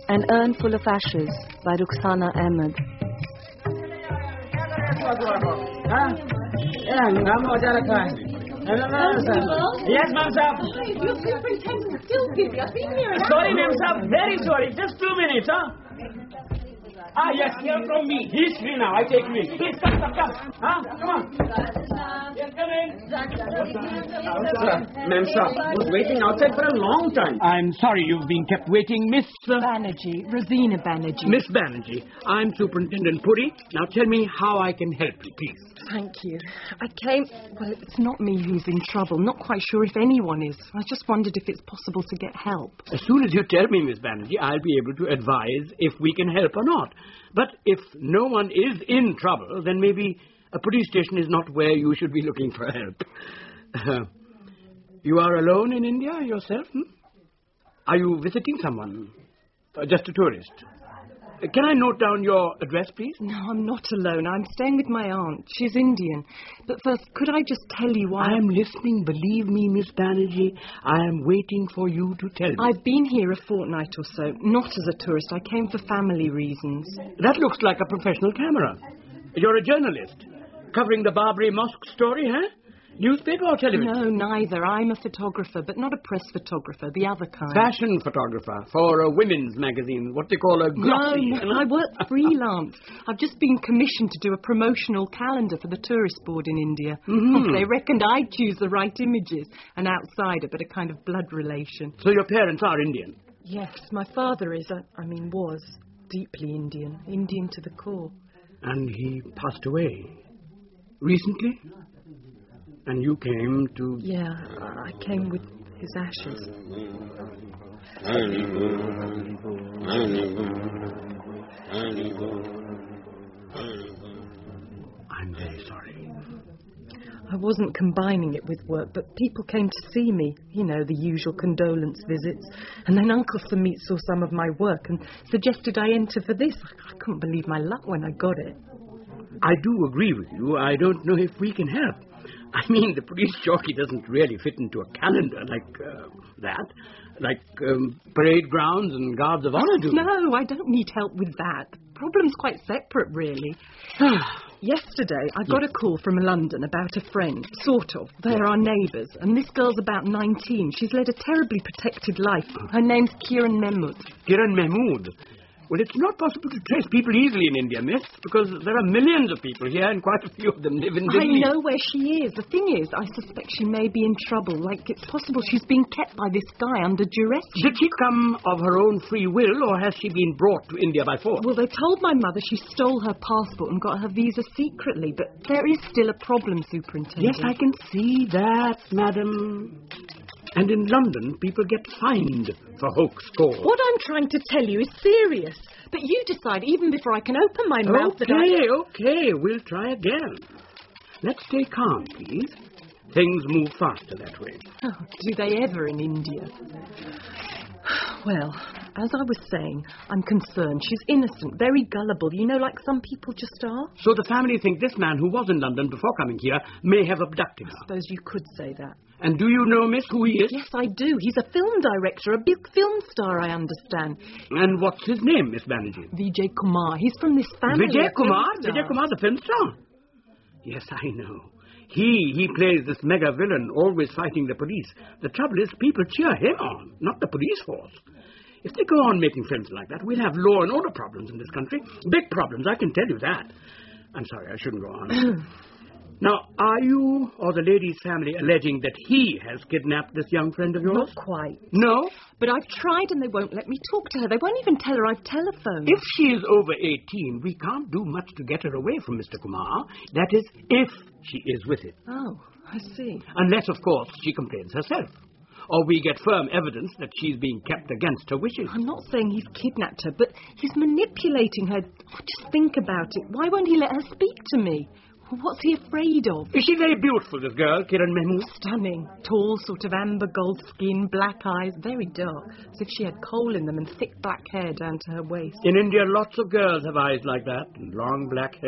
An Urn Full of Ashes by Rukhsana Ahmed. Yes, ma'am, sir. Your superintendent still busy. I've been here an hour. Sorry, ma'am, sir. Very sorry. Just 2 minutes, huh? Yes, hear from me. He's free now. I take him in. Please, come. Huh? Come on. Yes, come in. Sir, ma'am, sir, was waiting outside for a long time. I'm sorry you've been kept waiting, Miss... Banerjee, Rosina Banerjee. Miss Banerjee, I'm Superintendent Puri. Now tell me how I can help you, please. Thank you. I came... Well, it's not me who's in trouble. Not quite sure if anyone is. I just wondered if it's possible to get help. As soon as you tell me, Miss Banerjee, I'll be able to advise if we can help or not. But if no one is in trouble, then maybe a police station is not where you should be looking for help. You are alone in India yourself? Are you visiting someone? Just a tourist? Can I note down your address, please? No, I'm not alone. I'm staying with my aunt. She's Indian. But first, could I just tell you why... I am listening. Believe me, Miss Banerjee. I am waiting for you to tell me. I've been here a fortnight or so. Not as a tourist. I came for family reasons. That looks like a professional camera. You're a journalist. Covering the Barbary Mosque story, huh? Newspaper or television? No, neither. I'm a photographer, but not a press photographer, the other kind. Fashion photographer for a women's magazine, what they call a glossy. No, I work freelance. I've just been commissioned to do a promotional calendar for the tourist board in India. Mm-hmm. They reckoned I'd choose the right images. An outsider, but a kind of blood relation. So your parents are Indian? Yes, my father is, was deeply Indian. Indian to the core. And he passed away recently? And you came to... Yeah, I came with his ashes. I'm very sorry. I wasn't combining it with work, but people came to see me. You know, the usual condolence visits. And then Uncle Samit saw some of my work and suggested I enter for this. I couldn't believe my luck when I got it. I do agree with you. I don't know if we can help. I mean, the police jockey doesn't really fit into a calendar like that. Like parade grounds and guards of honor do. No, I don't need help with that. The problem's quite separate, really. Yesterday, I got a call from London about a friend, sort of. They're our neighbours, and this girl's about 19. She's led a terribly protected life. Her name's Kiran Mahmood. Kiran Mahmood? Well, it's not possible to trace people easily in India, miss, because there are millions of people here and quite a few of them live in Delhi. I know where she is. The thing is, I suspect she may be in trouble. Like, it's possible she's being kept by this guy under duress. Did she come of her own free will, or has she been brought to India by force? Well, they told my mother she stole her passport and got her visa secretly, but there is still a problem, Superintendent. Yes, I can see that, madam. And in London, people get fined for hoax calls. What I'm trying to tell you is serious. But you decide, even before I can open my mouth, that Okay, we'll try again. Let's stay calm, please. Things move faster that way. Oh, do they ever in India? Well, as I was saying, I'm concerned. She's innocent, very gullible, you know, like some people just are. So the family think this man who was in London before coming here may have abducted her. I suppose you could say that. And do you know, miss, who he is? Yes, I do. He's a film director, a big film star, I understand. And what's his name, Miss Banerjee? Vijay Kumar. He's from this family. Vijay Kumar? Vijay Kumar, the film star? Yes, I know. He plays this mega villain, always fighting the police. The trouble is, people cheer him on, not the police force. If they go on making films like that, we'll have law and order problems in this country. Big problems, I can tell you that. I'm sorry, I shouldn't go on. Now, are you or the lady's family alleging that he has kidnapped this young friend of yours? Not quite. No? But I've tried and they won't let me talk to her. They won't even tell her I've telephoned. If she is over 18, we can't do much to get her away from Mr. Kumar. That is, if she is with it. Oh, I see. Unless, of course, she complains herself. Or we get firm evidence that she's being kept against her wishes. I'm not saying he's kidnapped her, but he's manipulating her. Oh, just think about it. Why won't he let her speak to me? What's he afraid of? Is she very beautiful, this girl, Kiran Mahmood? Stunning. Tall, sort of amber gold skin, black eyes, very dark, as if she had coal in them, and thick black hair down to her waist. In India, lots of girls have eyes like that, and long black hair.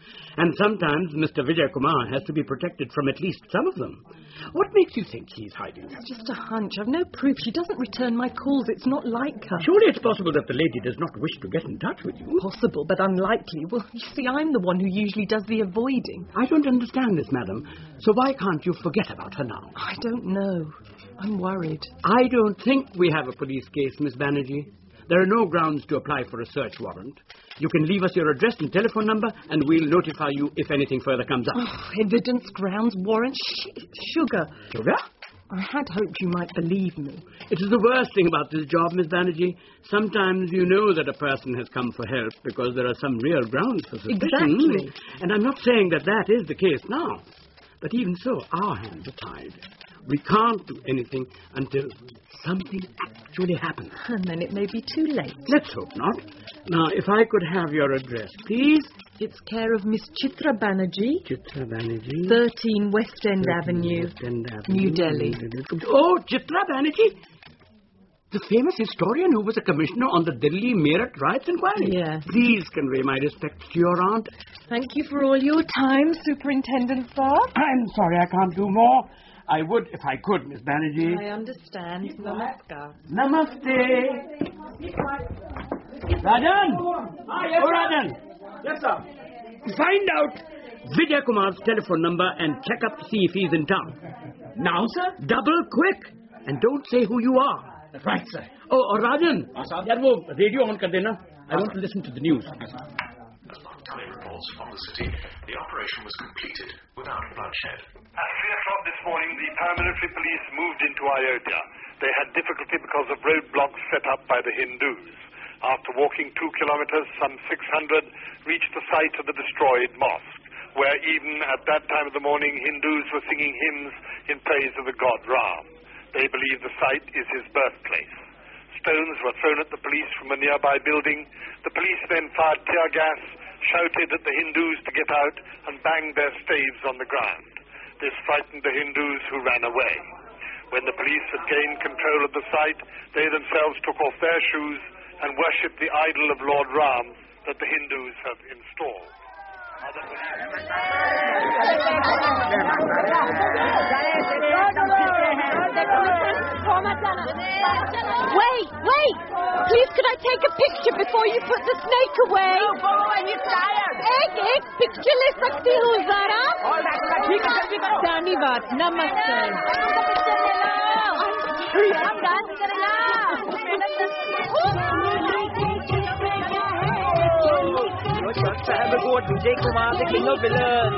And sometimes Mr. Vijay Kumar has to be protected from at least some of them. What makes you think he's hiding? It's just a hunch. I've no proof. She doesn't return my calls. It's not like her. Surely it's possible that the lady does not wish to get in touch with you. Possible, but unlikely. Well, you see, I'm the one who usually does the avoiding. I don't understand this, madam. So why can't you forget about her now? I don't know. I'm worried. I don't think we have a police case, Miss Banerjee. There are no grounds to apply for a search warrant. You can leave us your address and telephone number, and we'll notify you if anything further comes up. Oh, evidence, grounds, warrant, sugar. Sugar? I had hoped you might believe me. It is the worst thing about this job, Miss Banerjee. Sometimes you know that a person has come for help because there are some real grounds for suspicion. Exactly. And I'm not saying that that is the case now. But even so, our hands are tied. We can't do anything until something actually happens. And then it may be too late. Let's hope not. Now, if I could have your address, please. It's care of Miss Chitra Banerjee. Chitra Banerjee. 13 West End Avenue, West End Avenue, New Delhi. Oh, Chitra Banerjee. The famous historian who was a commissioner on the Delhi Meerut Riots Inquiry. Yes. Please convey my respects to your aunt. Thank you for all your time, Superintendent Saab. I'm sorry I can't do more. I would if I could, Miss Banerjee. I understand. Namaskar. Namaste. Rajan! Yes, Oh, Rajan! Yes, sir. Find out Vijay Kumar's telephone number and check up to see if he's in town. Now, sir? Double quick. And don't say who you are. Right, sir. Oh, Rajan. sir. Yaar, wo radio on kar dena. I want to listen to the news. As forthcoming reports from the city, the operation was completed without bloodshed. At 3 o'clock this morning, the paramilitary police moved into Ayodhya. They had difficulty because of roadblocks set up by the Hindus. After walking 2 kilometers, some 600 reached the site of the destroyed mosque, where even at that time of the morning, Hindus were singing hymns in praise of the god Ram. They believe the site is his birthplace. Stones were thrown at the police from a nearby building. The police then fired tear gas, shouted at the Hindus to get out, and banged their staves on the ground. This frightened the Hindus, who ran away. When the police had gained control of the site, they themselves took off their shoes and worshipped the idol of Lord Ram that the Hindus have installed. Other Wait! Please, could I take a picture before you put the snake away? No, go away, he's tired. Ek picture le sakti ho, Zara? All right, ठीक है, जल्दी करो. Dhanyavad, namaste. I'm done. Vijay Kumar, the king of villains.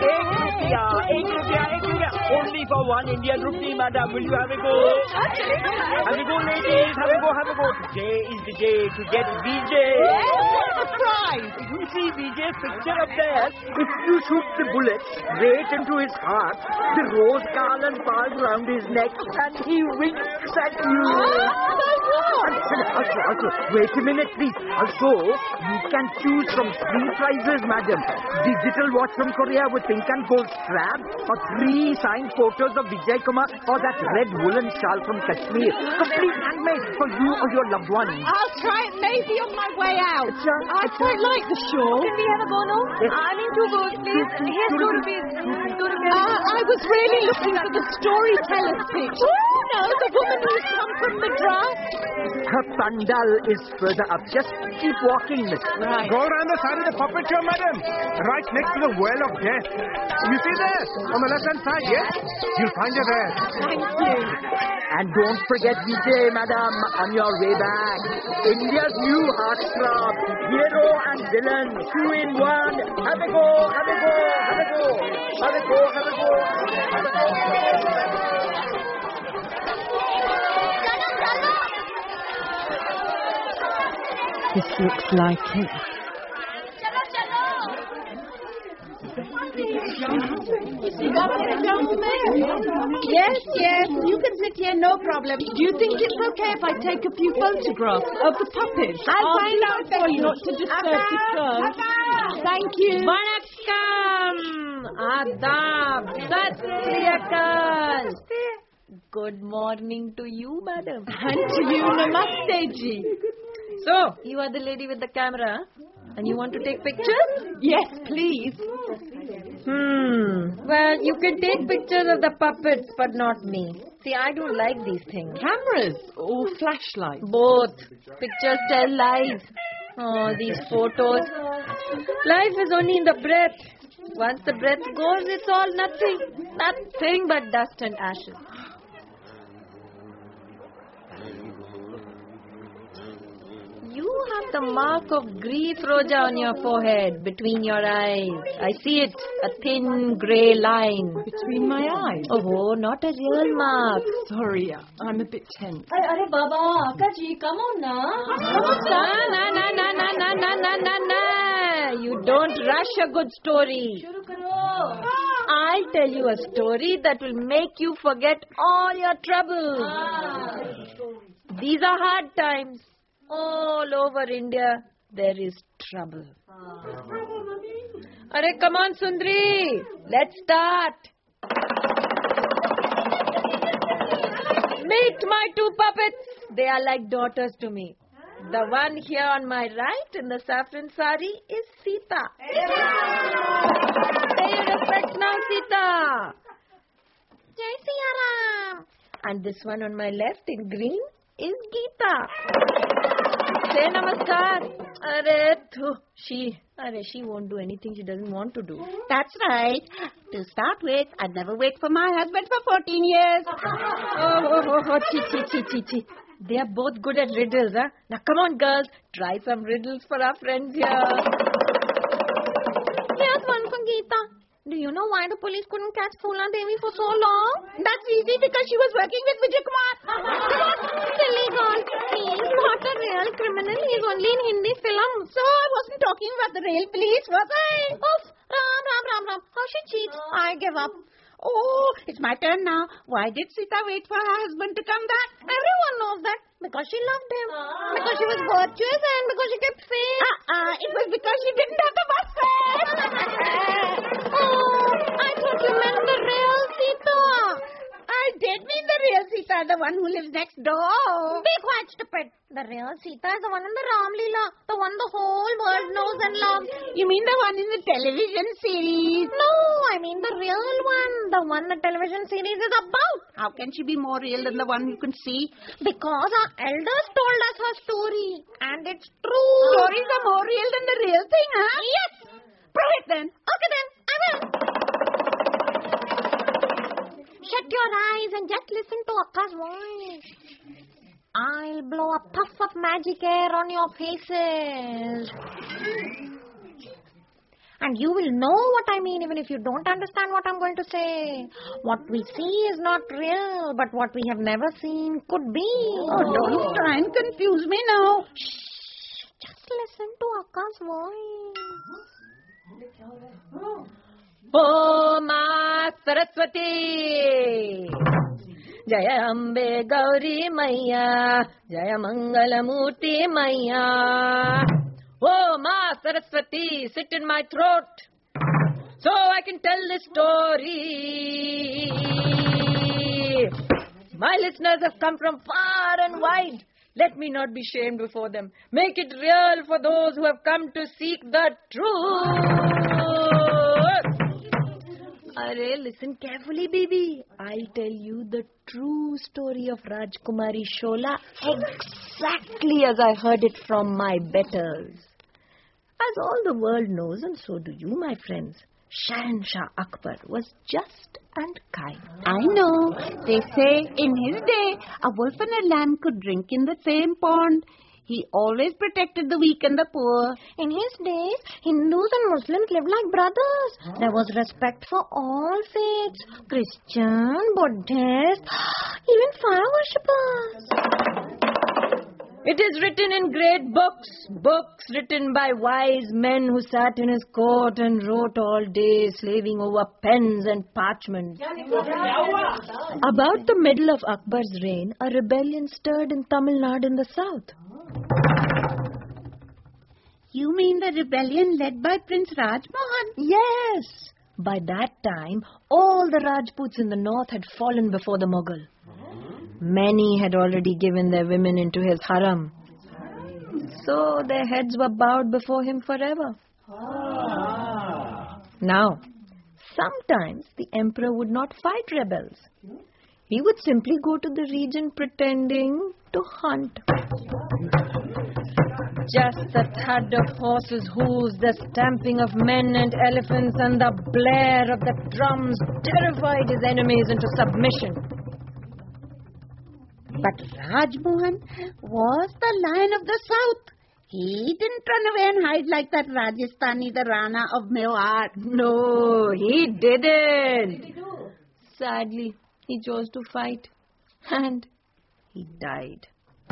₹1. Only for 1 Indian rupee, madam. Will you have a go? Have a go, ladies. Have a go. Today is the day to get Vijay. Surprise! You see Vijay's picture up there? If you shoot the bullet straight into his heart, the rose garland falls round his neck and he winks at you. Also, wait a minute, please. Also, you can choose from 3 prizes, madam. Digital watch from Korea with pink and gold strap, or 3 signed photos of Vijay Kumar, or that red woolen shawl from Kashmir. Complete handmade for you or your loved one. I'll try it maybe on my way out. I quite like the shawl. Can we have a go now? I need 2 gold, please. Here's 2 rupees. I was really looking for the storyteller's pitch. No, the woman who's come from Madras. Her pandal is further up. Just keep walking, miss. Right. Go around the side of the puppet show, madam. Right next to the well of death. You see there? On the left-hand side, yes? You'll find her there. Thank you. And don't forget Vijay, madam, on your way back. India's new heartthrob. Hero and villain. 2 in 1. Have a go. This looks like it. Yes, you can sit here, no problem. Do you think it's okay if I take a few photographs of the puppets? I'll find out for you. Not to disturb the show. Thank you. Vanakkam. Adab. Sat Sri Akal. Good morning to you, madam. And to you, namaste ji. So, you are the lady with the camera? And you want to take pictures? Yes, please. Well, you can take pictures of the puppets, but not me. See, I don't like these things. Cameras or flashlights? Both. Pictures tell lies. Oh, these photos. Life is only in the breath. Once the breath goes, it's all nothing. Nothing but dust and ashes. You have the mark of grief, Roja, on your forehead, between your eyes. I see it, a thin grey line. Between my eyes? Oh, not a real mark. Sorry, I'm a bit tense. Arey Baba, Akaji, come on now. No. You don't rush a good story. I'll tell you a story that will make you forget all your troubles. These are hard times. All over India, there is trouble. Arey, come on, Sundri. Let's start. Meet my two puppets. They are like daughters to me. The one here on my right in the saffron sari is Sita. Pay your respects now, Sita. Jai Siya Ram. And this one on my left in green is Geeta. Say namaskar. She won't do anything she doesn't want to do. That's right. To start with, I'd never wait for my husband for 14 years. Chi. They are both good at riddles, huh? Now come on, girls. Try some riddles for our friends here. Here's one for Geeta. Do you know why the police couldn't catch Phoola Devi for so long? That's easy, because she was working with Vijay Kumar. Silly girl. He's not a real criminal. He's only in Hindi film. So I wasn't talking about the rail police, was I? Oof. Ram. How she cheats? I give up. Oh, it's my turn now. Why did Sita wait for her husband to come back? Everyone knows that. Because she loved him. Because she was virtuous and because she kept faith. It was because she didn't have the bus fare. Oh, I thought you meant the real Sita. I did mean the real Sita, the one who lives next door. Be quiet, stupid. The real Sita is the one in the Ram Leela. The one the whole world knows and loves. You mean the one in the television series? No, I mean the real one. The one the television series is about. How can she be more real than the one you can see? Because our elders told us her story. And it's true. Stories are more real than the real thing, huh? Yes. Prove it then. Okay then, I will. Shut your eyes and just listen to Akka's voice. I'll blow a puff of magic air on your faces. And you will know what I mean even if you don't understand what I'm going to say. What we see is not real, but what we have never seen could be. Oh, don't try and confuse me now. Shh. Just listen to Akka's voice. Oh, Ma Saraswati. Jaya Ambe Gauri Maya. Jaya Mangalamurti Maya. Oh, Ma Saraswati, sit in my throat so I can tell this story. My listeners have come from far and wide. Let me not be shamed before them. Make it real for those who have come to seek the truth. Arey, listen carefully, baby. I'll tell you the true story of Rajkumari Shola exactly as I heard it from my betters. As all the world knows, and so do you, my friends, Shahanshah Akbar was just and kind. I know. They say in his day, a wolf and a lamb could drink in the same pond. He always protected the weak and the poor. In his days, Hindus and Muslims lived like brothers. There was respect for all faiths. Christian, Buddhist, even fire worshippers. It is written in great books written by wise men who sat in his court and wrote all day, slaving over pens and parchments. About the middle of Akbar's reign, a rebellion stirred in Tamil Nadu in the south. You mean the rebellion led by Prince Rajmohan? Yes. By that time, all the Rajputs in the north had fallen before the Mughal. Many had already given their women into his harem. So their heads were bowed before him forever. Now, sometimes the emperor would not fight rebels. He would simply go to the region pretending to hunt. Just the thud of horses' hooves, the stamping of men and elephants, and the blare of the drums terrified his enemies into submission. But Rajmohan was the Lion of the South. He didn't run away and hide like that Rajasthani, the Rana of Mewar. No, he didn't. Sadly, he chose to fight. And he died.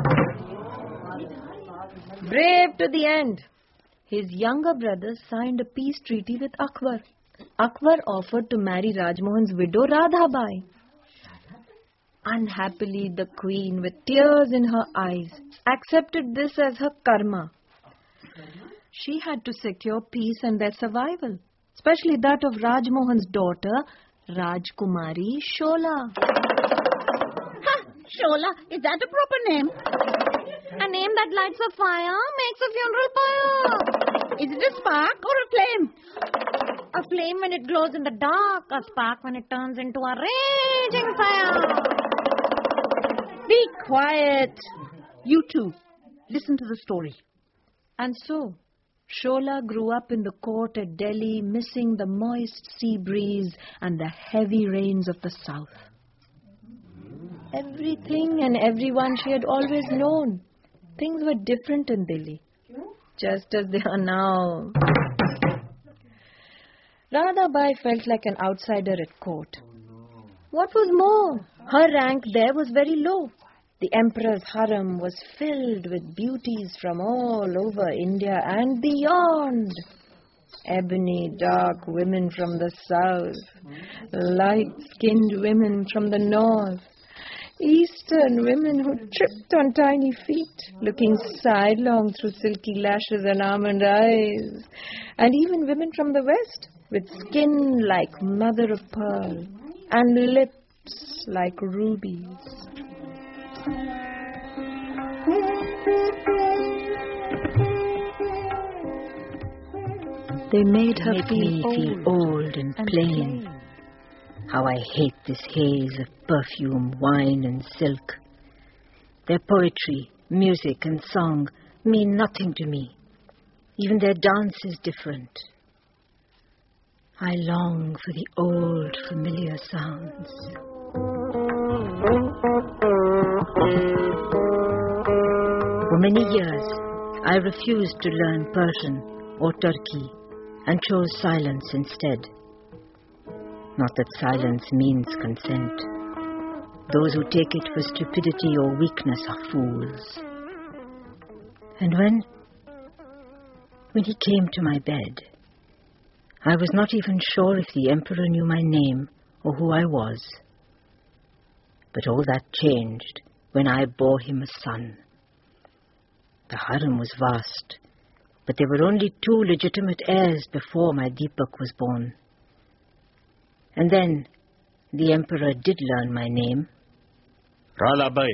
Brave to the end, his younger brother signed a peace treaty with Akbar. Akbar offered to marry Rajmohan's widow Radhabai. Unhappily, the queen, with tears in her eyes, accepted this as her karma. She had to secure peace and their survival, especially that of Rajmohan's daughter, Rajkumari Shola. Ha! Shola, is that a proper name? A name that lights a fire makes a funeral pyre. Is it a spark or a flame? A flame when it glows in the dark, a spark when it turns into a raging fire. Be quiet. You two, listen to the story. And so, Shola grew up in the court at Delhi, missing the moist sea breeze and the heavy rains of the south. Everything and everyone she had always known. Things were different in Delhi, just as they are now. Radhabai felt like an outsider at court. What was more, her rank there was very low. The emperor's harem was filled with beauties from all over India and beyond. Ebony, dark women from the south, light-skinned women from the north, Eastern women who tripped on tiny feet, looking sidelong through silky lashes and almond eyes, and even women from the west, with skin like mother of pearl and lips like rubies. They made her feel old and plain. How I hate this haze of perfume, wine and silk. Their poetry, music and song mean nothing to me. Even their dance is different. I long for the old familiar sounds. For many years, I refused to learn Persian or Turkey and chose silence instead. Not that silence means consent. Those who take it for stupidity or weakness are fools. And when he came to my bed, I was not even sure if the emperor knew my name or who I was. But all that changed when I bore him a son. The harem was vast, but there were only 2 legitimate heirs before my Deepak was born. And then the emperor did learn my name. Radhabai.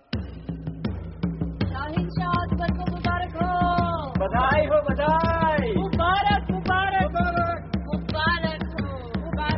Badai ho, badai! Mubarak, Mubarak! Mubarak ho!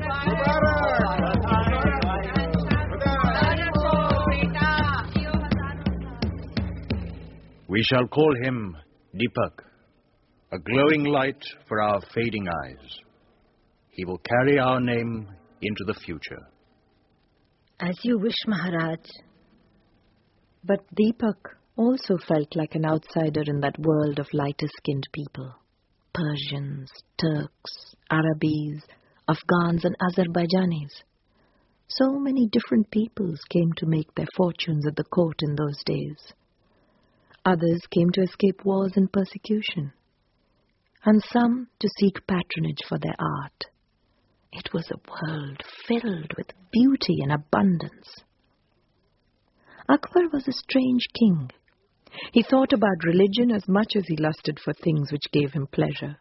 We shall call him Deepak, a glowing light for our fading eyes. He will carry our name into the future. As you wish, Maharaj. But Deepak also felt like an outsider in that world of lighter-skinned people. Persians, Turks, Arabis, Afghans and Azerbaijanis. So many different peoples came to make their fortunes at the court in those days. Others came to escape wars and persecution, and some to seek patronage for their art. It was a world filled with beauty and abundance. Akbar was a strange king. He thought about religion as much as he lusted for things which gave him pleasure.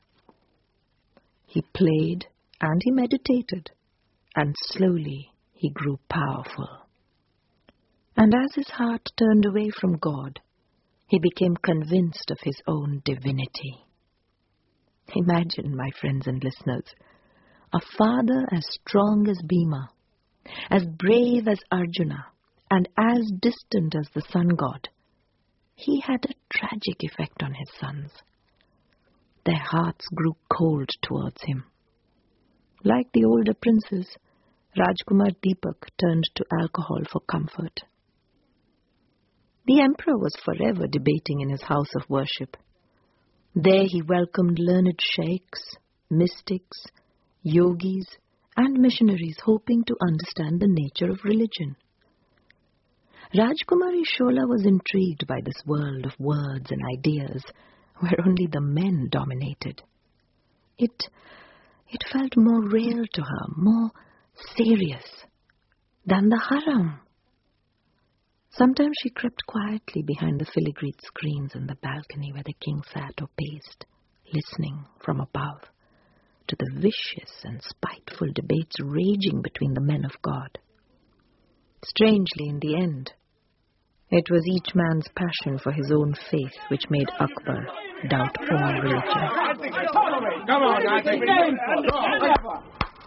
He played and he meditated, and slowly he grew powerful. And as his heart turned away from God, he became convinced of his own divinity. Imagine, my friends and listeners, a father as strong as Bhima, as brave as Arjuna, and as distant as the sun god. He had a tragic effect on his sons. Their hearts grew cold towards him. Like the older princes, Rajkumar Deepak turned to alcohol for comfort. The emperor was forever debating in his house of worship. There he welcomed learned sheikhs, mystics, yogis, and missionaries hoping to understand the nature of religion. Rajkumari Shola was intrigued by this world of words and ideas where only the men dominated. It felt more real to her, more serious than the haram. Sometimes she crept quietly behind the filigreed screens in the balcony where the king sat or paced, listening from above to the vicious and spiteful debates raging between the men of God. Strangely, in the end, it was each man's passion for his own faith which made Akbar doubt all religion. Come on,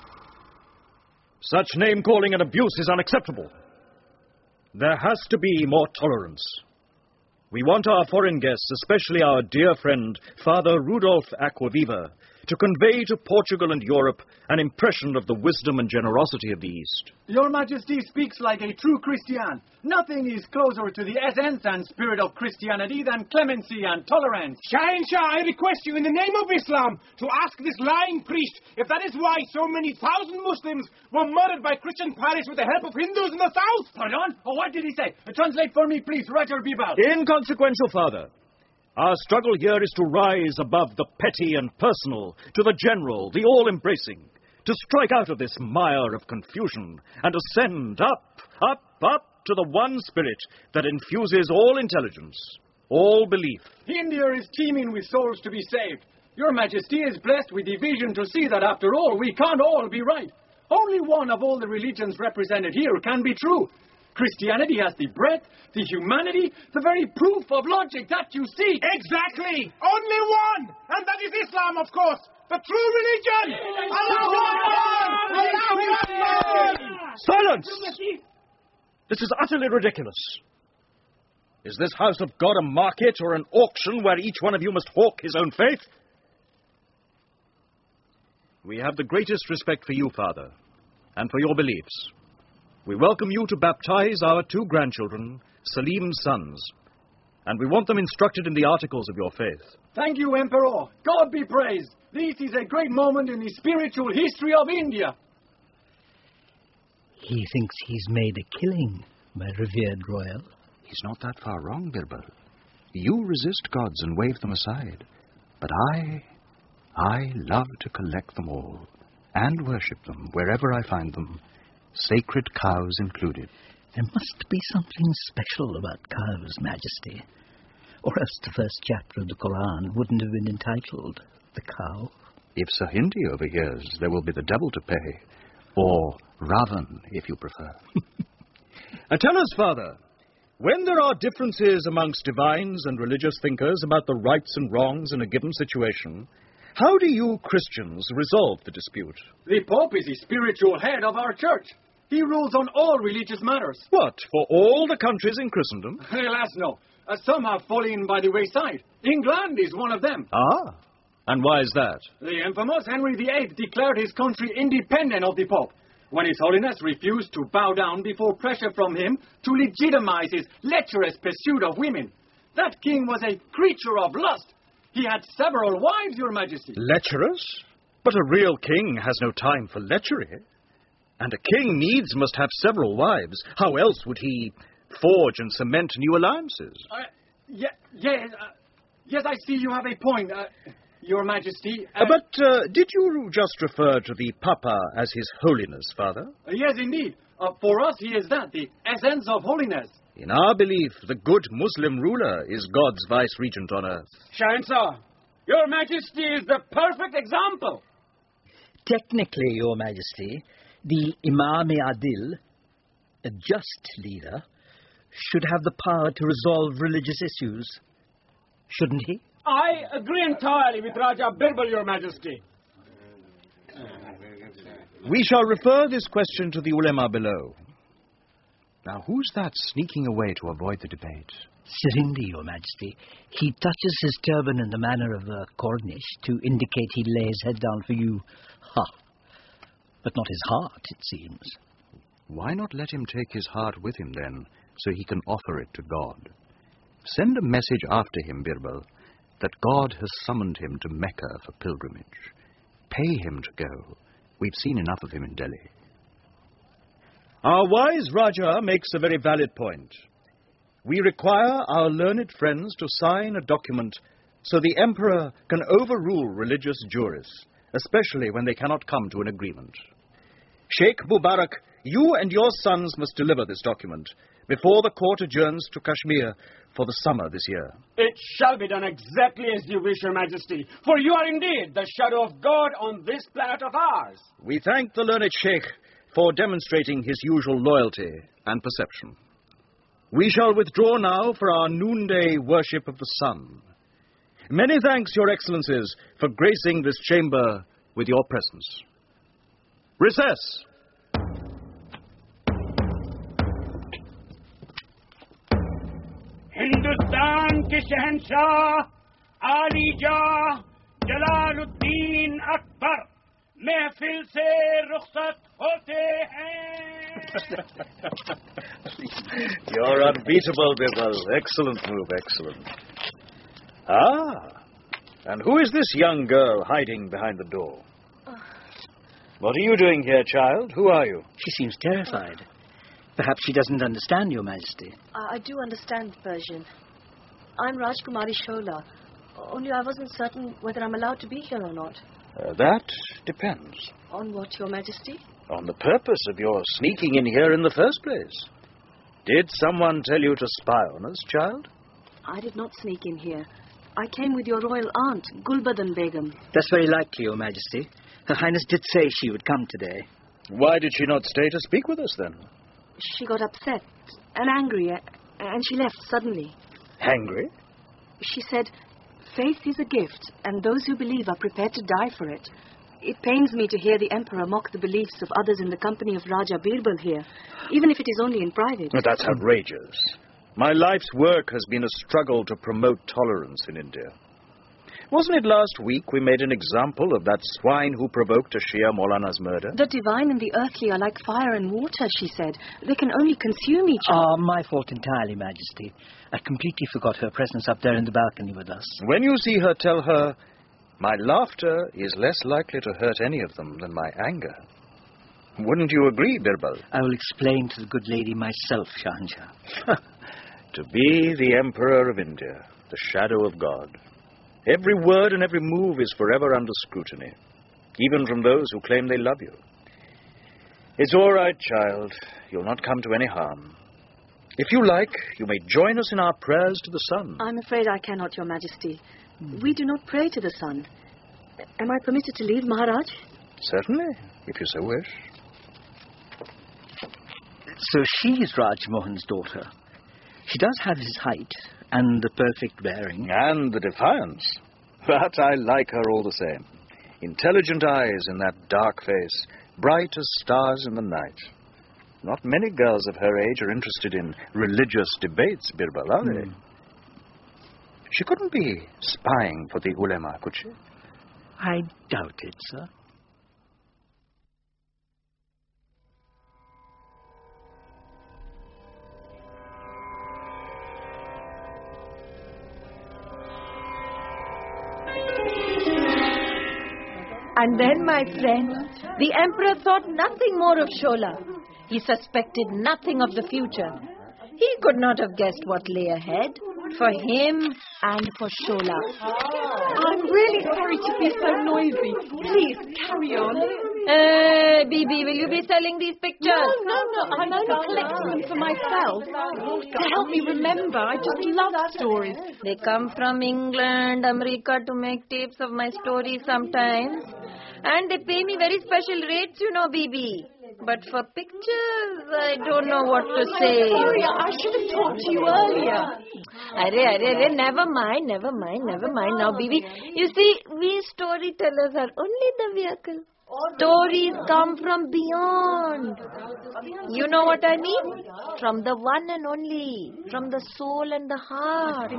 Such name-calling and abuse is unacceptable. There has to be more tolerance. We want our foreign guests, especially our dear friend, Father Rudolf Aquaviva, to convey to Portugal and Europe an impression of the wisdom and generosity of the East. Your Majesty speaks like a true Christian. Nothing is closer to the essence and spirit of Christianity than clemency and tolerance. Shahinshah, I request you in the name of Islam to ask this lying priest if that is why so many thousand Muslims were murdered by Christian pirates with the help of Hindus in the south. Pardon? Oh, what did he say? Translate for me, please, Roger Bibal. Inconsequential, Father. Our struggle here is to rise above the petty and personal, to the general, the all-embracing, to strike out of this mire of confusion and ascend up, up, up to the one spirit that infuses all intelligence, all belief. India is teeming with souls to be saved. Your Majesty is blessed with the vision to see that after all, we can't all be right. Only one of all the religions represented here can be true. Christianity has the breadth, the humanity, the very proof of logic that you see. Exactly! Only one! And that is Islam, of course! The true religion! Allahu Akbar! Allahu Akbar! Silence! This is utterly ridiculous. Is this house of God a market or an auction where each one of you must hawk his own faith? We have the greatest respect for you, Father, and for your beliefs. We welcome you to baptize our 2 grandchildren, Salim's sons, and we want them instructed in the articles of your faith. Thank you, Emperor. God be praised. This is a great moment in the spiritual history of India. He thinks he's made a killing, my revered royal. He's not that far wrong, Birbal. You resist gods and wave them aside. But I love to collect them all and worship them wherever I find them. Sacred cows included. There must be something special about cows, Majesty. Or else the first chapter of the Quran wouldn't have been entitled The Cow. If Sir Hindi overhears, there will be the devil to pay. Or Ravan, if you prefer. Tell us, Father, when there are differences amongst divines and religious thinkers about the rights and wrongs in a given situation, how do you Christians resolve the dispute? The Pope is the spiritual head of our church. He rules on all religious matters. What, for all the countries in Christendom? Alas, no. Some have fallen by the wayside. England is one of them. Ah, and why is that? The infamous Henry VIII declared his country independent of the Pope, when His Holiness refused to bow down before pressure from him to legitimize his lecherous pursuit of women. That king was a creature of lust. He had several wives, Your Majesty. Lecherous? But a real king has no time for lechery. And a king needs must have several wives. How else would he forge and cement new alliances? Yes, I see you have a point, Your Majesty. But did you just refer to the Papa as His Holiness, Father? Yes, indeed. For us, he is that, the essence of holiness. In our belief, the good Muslim ruler is God's vice-regent on earth. Shahinshah, Your Majesty is the perfect example. Technically, Your Majesty, the Imam-e-Adil, a just leader, should have the power to resolve religious issues. shouldn't he? I agree entirely with Raja Birbal, Your Majesty. We shall refer this question to the ulema below. Now, who's that sneaking away to avoid the debate? Sirindi, Your Majesty. He touches his turban in the manner of a Cornish to indicate he'd lay his head down for you. Ha! But not his heart, it seems. Why not let him take his heart with him, then, so he can offer it to God? Send a message after him, Birbal, that God has summoned him to Mecca for pilgrimage. Pay him to go. We've seen enough of him in Delhi. Our wise Raja makes a very valid point. We require our learned friends to sign a document so the Emperor can overrule religious jurists, especially when they cannot come to an agreement. Sheikh Mubarak, you and your sons must deliver this document before the court adjourns to Kashmir for the summer this year. It shall be done exactly as you wish, Your Majesty, for you are indeed the shadow of God on this planet of ours. We thank the learned Sheikh for demonstrating his usual loyalty and perception. We shall withdraw now for our noonday worship of the sun. Many thanks, Your Excellencies, for gracing this chamber with your presence. Recess! Hindustan के शहंशाह आलीजा जलालुद्दीन अकबर महफिल से रुखसत होते हैं. You're unbeatable, Birbal. Excellent move, excellent. Ah, and who is this young girl hiding behind the door? What are you doing here, child? Who are you? She seems terrified. Perhaps she doesn't understand, Your Majesty. I do understand Persian. I'm Rajkumari Shola. Only I wasn't certain whether I'm allowed to be here or not. That depends. On what, Your Majesty? On the purpose of your sneaking in here in the first place. Did someone tell you to spy on us, child? I did not sneak in here. I came with your royal aunt, Gulbadan Begum. That's very likely, Your Majesty. Her Highness did say she would come today. Why did she not stay to speak with us, then? She got upset and angry, and she left suddenly. Angry? She said, faith is a gift, and those who believe are prepared to die for it. It pains me to hear the Emperor mock the beliefs of others in the company of Raja Birbal here, even if it is only in private. But that's outrageous. My life's work has been a struggle to promote tolerance in India. Wasn't it last week we made an example of that swine who provoked a Shia Maulana's murder? The divine and the earthly are like fire and water, she said. They can only consume each other. My fault entirely, Majesty. I completely forgot her presence up there in the balcony with us. When you see her, tell her, my laughter is less likely to hurt any of them than my anger. Wouldn't you agree, Birbal? I will explain to the good lady myself, Shahanshah. To be the Emperor of India, the shadow of God. Every word and every move is forever under scrutiny, even from those who claim they love you. It's all right, child. You'll not come to any harm. If you like, you may join us in our prayers to the sun. I'm afraid I cannot, Your Majesty. We do not pray to the sun. Am I permitted to leave, Maharaj? Certainly, if you so wish. So she's Raj Mohan's daughter. She does have his height and the perfect bearing. And the defiance. But I like her all the same. Intelligent eyes in that dark face, bright as stars in the night. Not many girls of her age are interested in religious debates, Birbal, are they? She couldn't be spying for the ulema, could she? I doubt it, sir. And then, my friend, the Emperor thought nothing more of Shola. He suspected nothing of the future. He could not have guessed what lay ahead for him and for Shola. I'm really sorry to be so noisy. Please, carry on. Bibi, will you be selling these pictures? No. I'm only collecting them for myself. To help me remember. I just love stories. They come from England, America to make tapes of my stories sometimes. And they pay me very special rates, you know, Bibi. But for pictures, I don't know what to say. Sorry, I should have talked to you earlier. Arre, never mind. Now, Bibi, you see, we storytellers are only the vehicle. Stories come from beyond. You know what I mean? From the one and only. From the soul and the heart.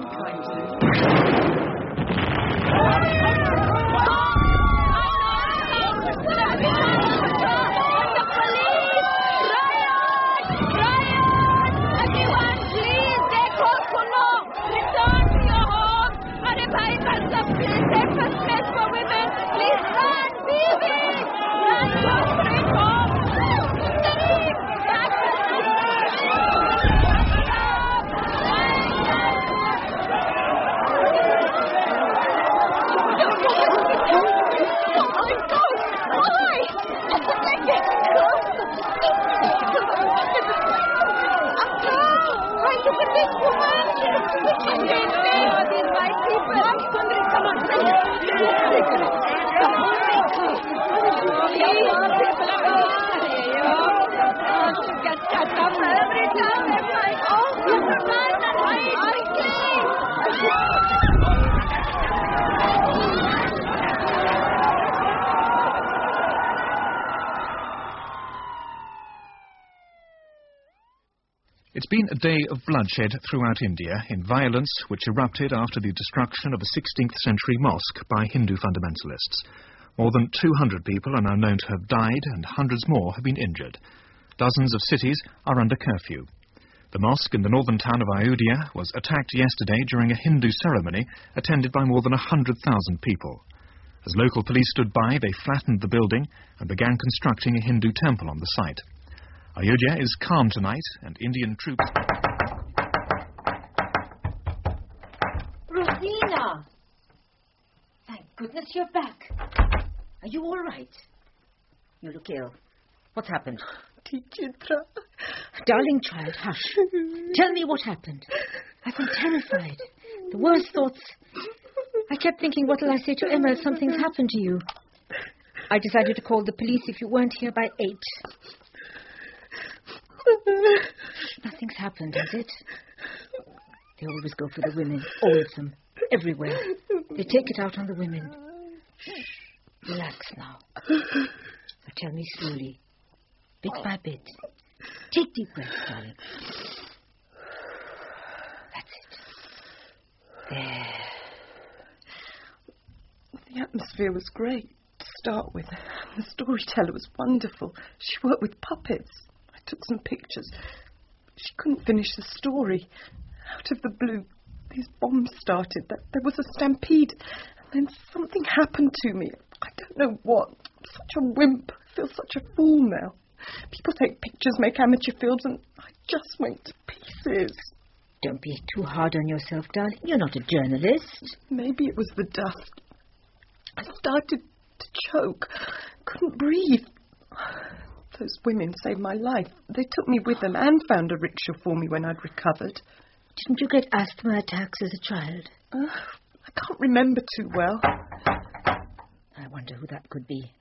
It's been a day of bloodshed throughout India in violence which erupted after the destruction of a 16th century mosque by Hindu fundamentalists. More than 200 people are now known to have died and hundreds more have been injured. Dozens of cities are under curfew. The mosque in the northern town of Ayodhya was attacked yesterday during a Hindu ceremony attended by more than 100,000 people. As local police stood by, they flattened the building and began constructing a Hindu temple on the site. Ayodhya is calm tonight, and Indian troops... Rosina! Thank goodness you're back. Are you all right? You look ill. What's happened? Chitra. Darling child, hush. Tell me what happened. I've been terrified. The worst thoughts... I kept thinking, what'll I say to Emma if something's happened to you? I decided to call the police if you weren't here by 8. Nothing's happened, has it? They always go for the women. All of them. Everywhere. They take it out on the women. Shh. Relax now. Now tell me slowly. Bit by bit. Take deep breaths, darling. That's it. There. The atmosphere was great to start with. The storyteller was wonderful. She worked with puppets. I took some pictures. She couldn't finish the story. Out of the blue, these bombs started. There was a stampede. And then something happened to me. I don't know what. I'm such a wimp. I feel such a fool now. People take pictures, make amateur films, and I just went to pieces. Don't be too hard on yourself, darling. You're not a journalist. Maybe it was the dust. I started to choke. Couldn't breathe. Those women saved my life. They took me with them and found a rickshaw for me when I'd recovered. Didn't you get asthma attacks as a child? I can't remember too well. I wonder who that could be.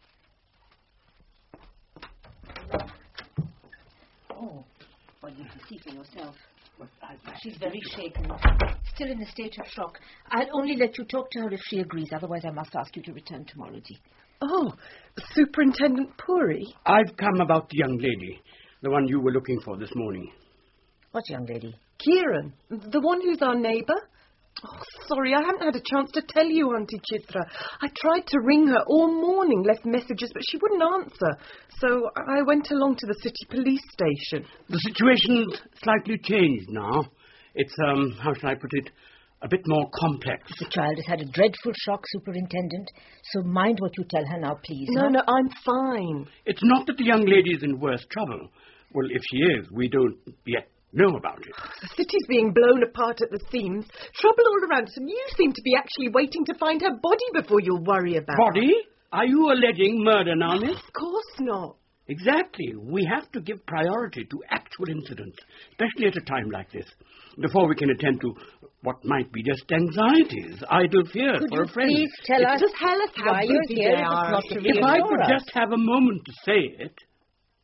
Oh, well, you can see for yourself. She's very shaken. Still in a state of shock. I'll only let you talk to her if she agrees. Otherwise, I must ask you to return tomorrow, Ji. Oh, Superintendent Puri. I've come about the young lady, the one you were looking for this morning. What young lady? Kiran, the one who's our neighbour. Oh, sorry, I haven't had a chance to tell you, Auntie Chitra. I tried to ring her all morning, left messages, but she wouldn't answer. So I went along to the city police station. The situation's slightly changed now. It's, how shall I put it, a bit more complex. The child has had a dreadful shock, Superintendent. So mind what you tell her now, please. No, I'm fine. It's not that the young lady's in worse trouble. Well, if she is, we don't yet know about it. The city's being blown apart at the seams. Trouble all around us, and you seem to be actually waiting to find her body before you'll worry about her. Body? Are you alleging murder now, miss? Of course not. Exactly. We have to give priority to actual incidents, especially at a time like this, before we can attend to what might be just anxieties, idle fears for a friend. Please tell us how why you're busy here they are. not to If I could just have a moment to say it.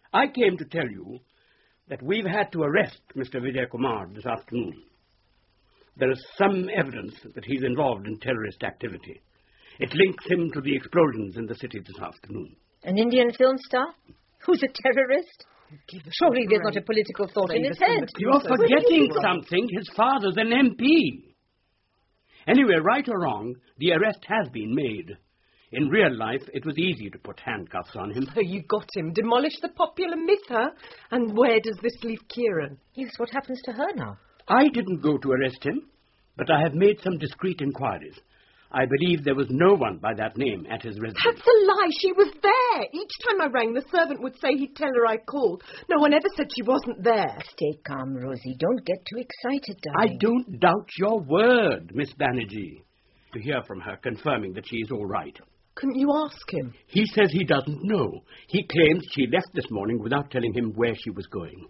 I came to tell you that we've had to arrest Mr. Vijay Kumar this afternoon. There is some evidence that he's involved in terrorist activity. It links him to the explosions in the city this afternoon. An Indian film star? Who's a terrorist? Surely there's not a political thought in his head. You're forgetting something. His father's an MP. Anyway, right or wrong, the arrest has been made. In real life, it was easy to put handcuffs on him. So you got him. Demolish the popular myth, huh? And where does this leave Kieran? Yes, what happens to her now? I didn't go to arrest him, but I have made some discreet inquiries. I believe there was no one by that name at his residence. That's a lie. She was there. Each time I rang, the servant would say he'd tell her I called. No one ever said she wasn't there. Stay calm, Rosie. Don't get too excited, darling. I don't doubt your word, Miss Banerjee. To hear from her confirming that she is all right. Couldn't you ask him? He says he doesn't know. He claims she left this morning without telling him where she was going.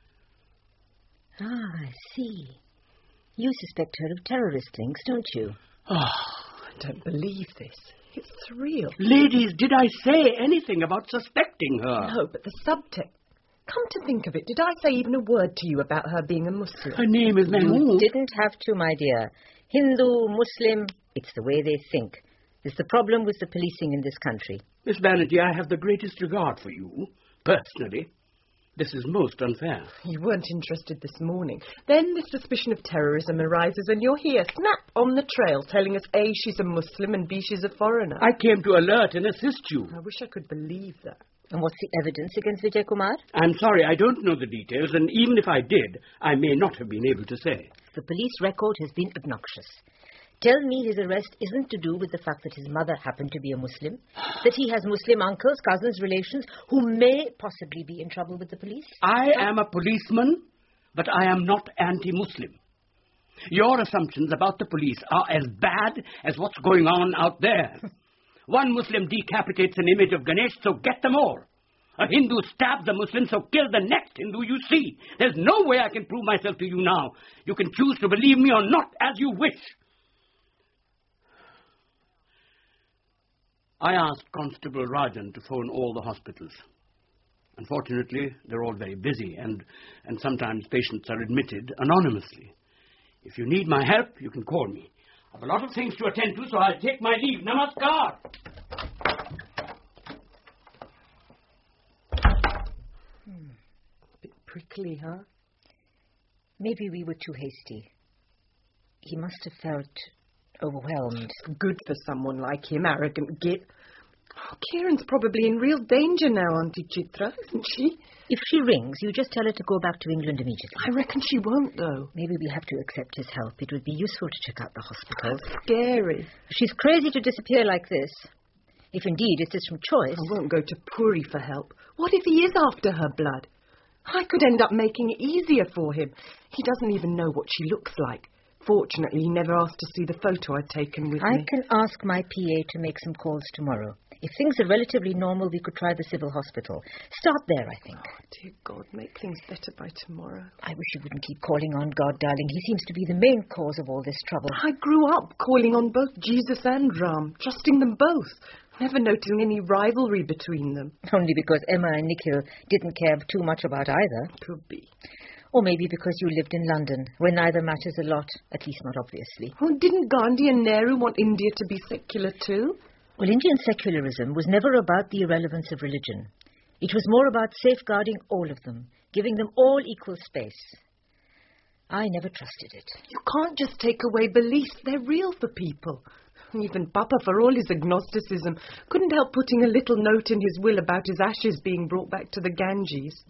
Ah, I see. You suspect her of terrorist links, don't you? Oh, I don't believe this. It's surreal. Ladies, did I say anything about suspecting her? No, but the subtext. Come to think of it, did I say even a word to you about her being a Muslim? Her name is Mahmood. You didn't have to, my dear. Hindu, Muslim, it's the way they think. It's the problem with the policing in this country. Miss Banerjee, I have the greatest regard for you, personally. This is most unfair. You weren't interested this morning. Then the suspicion of terrorism arises and you're here, snap, on the trail, telling us A, she's a Muslim and B, she's a foreigner. I came to alert and assist you. I wish I could believe that. And what's the evidence against Vijay Kumar? I'm sorry, I don't know the details, and even if I did, I may not have been able to say. The police record has been obnoxious. Tell me his arrest isn't to do with the fact that his mother happened to be a Muslim, that he has Muslim uncles, cousins, relations, who may possibly be in trouble with the police. I am a policeman, but I am not anti-Muslim. Your assumptions about the police are as bad as what's going on out there. One Muslim decapitates an image of Ganesh, so get them all. A Hindu stabs a Muslim, so kill the next Hindu you see. There's no way I can prove myself to you now. You can choose to believe me or not, as you wish. I asked Constable Rajan to phone all the hospitals. Unfortunately, they're all very busy, and sometimes patients are admitted anonymously. If you need my help, you can call me. I've a lot of things to attend to, so I'll take my leave. Namaskar! Bit prickly, huh? Maybe we were too hasty. He must have felt overwhelmed. It's good for someone like him, arrogant git. Oh, Kieran's probably in real danger now, Auntie Chitra, isn't she? If she rings, you just tell her to go back to England immediately. I reckon she won't, though. Maybe we have to accept his help. It would be useful to check out the hospitals. That's scary. She's crazy to disappear like this. If indeed it is from choice... I won't go to Puri for help. What if he is after her blood? I could end up making it easier for him. He doesn't even know what she looks like. Fortunately, he never asked to see the photo I'd taken with me. I can ask my PA to make some calls tomorrow. If things are relatively normal, we could try the civil hospital. Start there, I think. Oh, dear God, make things better by tomorrow. I wish you wouldn't keep calling on God, darling. He seems to be the main cause of all this trouble. I grew up calling on both Jesus and Ram, trusting them both, never noting any rivalry between them. Only because Emma and Nikhil didn't care too much about either. Could be. Or maybe because you lived in London, where neither matters a lot, at least not obviously. Oh, didn't Gandhi and Nehru want India to be secular too? Well, Indian secularism was never about the irrelevance of religion. It was more about safeguarding all of them, giving them all equal space. I never trusted it. You can't just take away beliefs. They're real for people. Even Papa, for all his agnosticism, couldn't help putting a little note in his will about his ashes being brought back to the Ganges.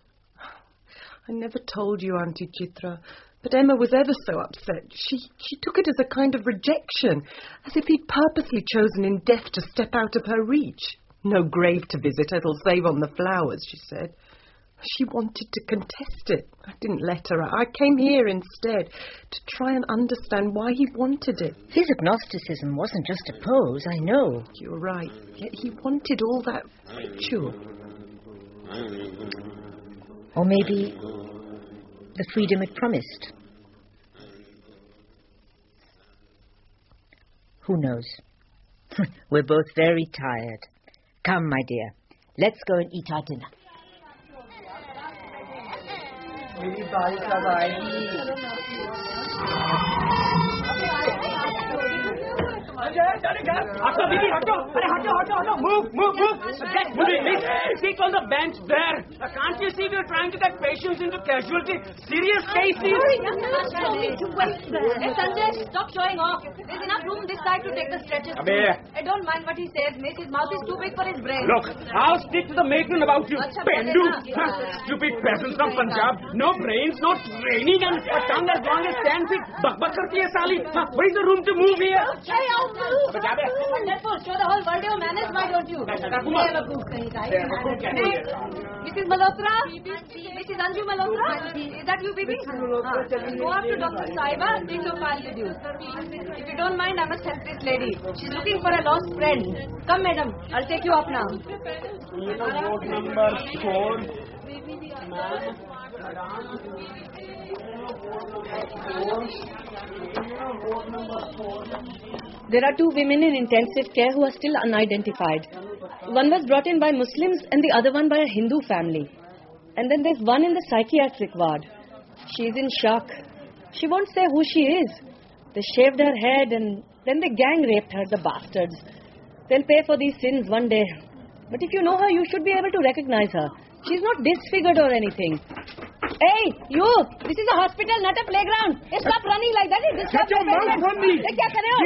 I never told you, Auntie Chitra, but Emma was ever so upset. She took it as a kind of rejection, as if he'd purposely chosen in death to step out of her reach. No grave to visit, it'll save on the flowers, she said. She wanted to contest it. I didn't let her. I came here instead to try and understand why he wanted it. His agnosticism wasn't just a pose, I know. You're right. Yet he wanted all that ritual. Or maybe the freedom it promised. Who knows? We're both very tired. Come, my dear. Let's go and eat our dinner. मेरी बारी कब आएगी? Hutto, Bibi, Hutto! Hutto! Move! Get moving! Take all the bench there! Can't you see we're trying to get patients into casualty? Serious cases! Hurry, show me to wait there. Hey, Sanjay, stop showing off. There's enough room this side to take the stretchers. I don't mind what he says, miss. His mouth is too big for his brain. Look, I'll speak to the matron about you. Pendu! Stupid peasant from Punjab. No brains, no training, and a tongue as long as 10 feet. Bak karti hai sali. Where's the room to move here? Hey, I'll move. Wonderful. Show the whole world your manners, why don't you? Mrs. Malhotra? Mrs. Anju Malhotra? Is that you, Bibi? Go up to Dr. Saiba and take your file with you. If you don't mind, I must help this lady. She's looking for a lost friend. Come, madam. I'll take you up now. Vote number 4. There are 2 women in intensive care who are still unidentified. One was brought in by Muslims and the other one by a Hindu family. And then there's one in the psychiatric ward. She's in shock. She won't say who she is. They shaved her head and then they gang raped her, the bastards. They'll pay for these sins one day. But if you know her, you should be able to recognize her. She's not disfigured or anything. Hey, you! This is a hospital, not a playground. Hey, stop running like that. Shut your mouth from me! Hey, क्या कर रहे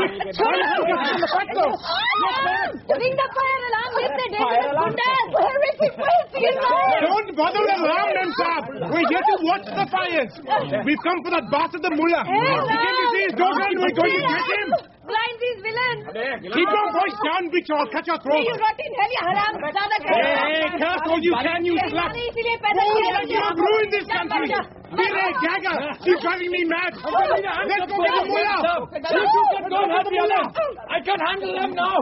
हो? Ring the fire alarm. It's a dangerous gunshots. Horrific filthy. Don't bother the alarm, Mem Saab. We're here to watch the fires. We've come for that bastard, the mullah. We came to see his daughter and we're going to get him. Blind these villains. Keep your voice down, bitch, or I'll cut your throat. You rotten hell, you haram. Hey, curse all you can, you slut. You have ruined this country. Billy, Gaga, she's driving me mad. Let's go get the mullah. You two can go and help the others. I can handle them now.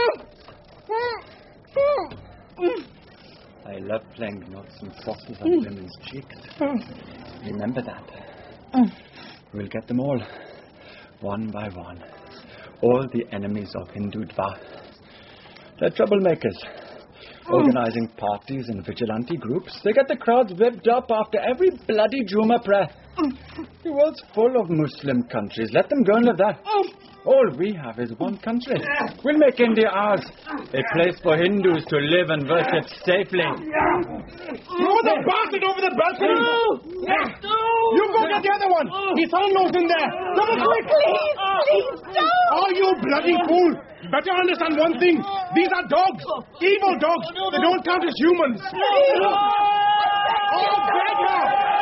I love playing knots and fossils on women's cheeks. Remember that. We'll get them all, one by one. All the enemies of Hindutva. They're troublemakers. Organizing parties and vigilante groups. They get the crowds revved up after every bloody Juma prayer. The world's full of Muslim countries. Let them go and live there. All we have is one country. We'll make India ours. A place for Hindus to live and worship safely. Throw the bastard over the balcony! You go get the other one! His son-in-law's in there! Come on, quick! Please, don't! Oh, you bloody fool! Better understand one thing. These are dogs. Evil dogs. They don't count as humans. Oh, beggar!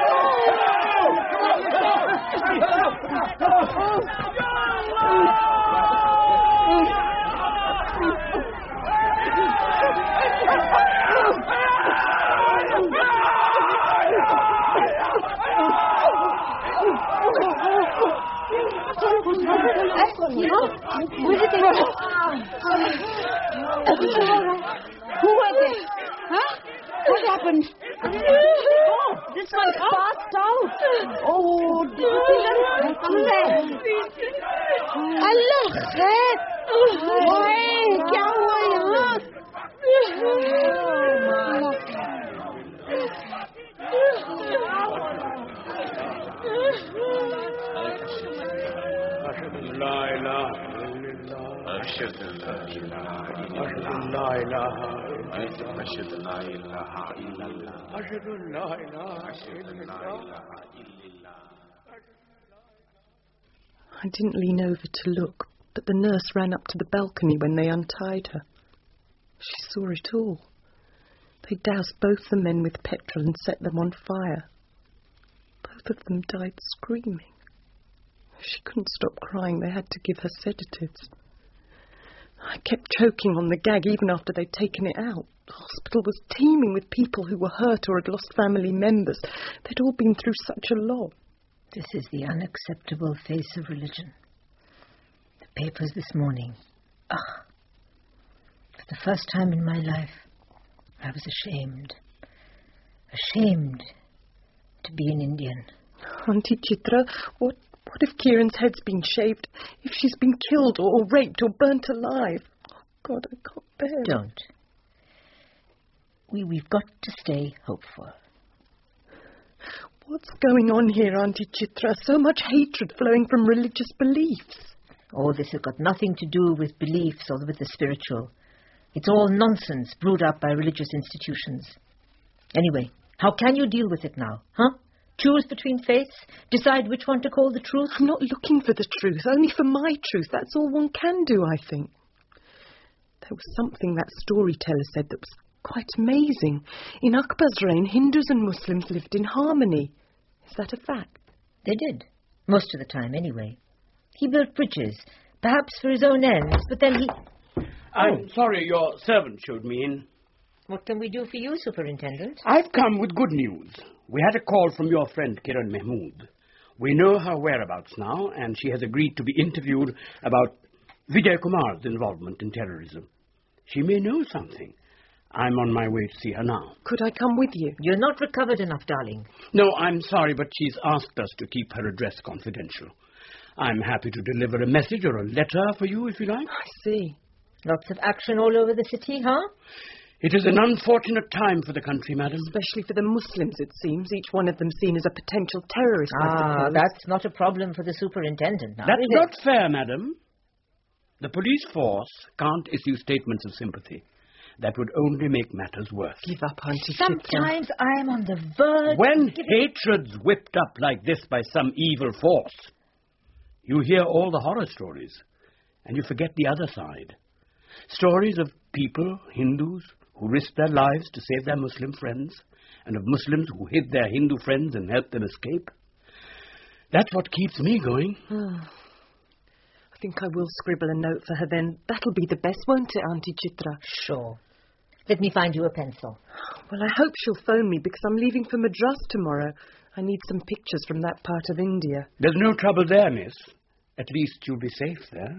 Who was it? Huh? What happened? Oh, this one passed out. Oh, Allah khair. Oye, क्या हुआ यहाँ? I didn't lean over to look, but the nurse ran up to the balcony when they untied her. She saw it all. They doused both the men with petrol and set them on fire. Both of them died screaming. She couldn't stop crying. They had to give her sedatives. I kept choking on the gag even after they'd taken it out. The hospital was teeming with people who were hurt or had lost family members. They'd all been through such a lot. This is the unacceptable face of religion. The papers this morning. For the first time in my life, I was ashamed. Ashamed to be an Indian. Auntie Chitra, what if Kieran's head's been shaved? If she's been killed or raped or burnt alive? Oh, God, I can't bear it. Don't. We've got to stay hopeful. What's going on here, Auntie Chitra? So much hatred flowing from religious beliefs. Oh, this has got nothing to do with beliefs or with the spiritual. It's all nonsense brewed up by religious institutions. Anyway, how can you deal with it now, huh? Choose between faiths? Decide which one to call the truth? I'm not looking for the truth, only for my truth. That's all one can do, I think. There was something that storyteller said that was quite amazing. In Akbar's reign, Hindus and Muslims lived in harmony. Is that a fact? They did. Most of the time, anyway. He built bridges, perhaps for his own ends, but then he... I'm sorry, your servant showed me in. What can we do for you, Superintendent? I've come with good news. We had a call from your friend Kiran Mahmood. We know her whereabouts now, and she has agreed to be interviewed about Vijay Kumar's involvement in terrorism. She may know something. I'm on my way to see her now. Could I come with you? You're not recovered enough, darling. No, I'm sorry, but she's asked us to keep her address confidential. I'm happy to deliver a message or a letter for you, if you like. I see. Lots of action all over the city, huh? It is an unfortunate time for the country, madam. Especially for the Muslims, it seems. Each one of them seen as a potential terrorist, I suppose. That's not a problem for the superintendent now, That's is not it? fair, madam. The police force can't issue statements of sympathy. That would only make matters worse. Give up, Auntie Sometimes I am on the verge... When hatred's whipped up like this by some evil force, you hear all the horror stories, and you forget the other side. Stories of people, Hindus, who risked their lives to save their Muslim friends, and of Muslims who hid their Hindu friends and helped them escape. That's what keeps me going. I think I will scribble a note for her then. That'll be the best, won't it, Auntie Chitra? Sure. Let me find you a pencil. Well, I hope she'll phone me because I'm leaving for Madras tomorrow. I need some pictures from that part of India. There's no trouble there, miss. At least you'll be safe there.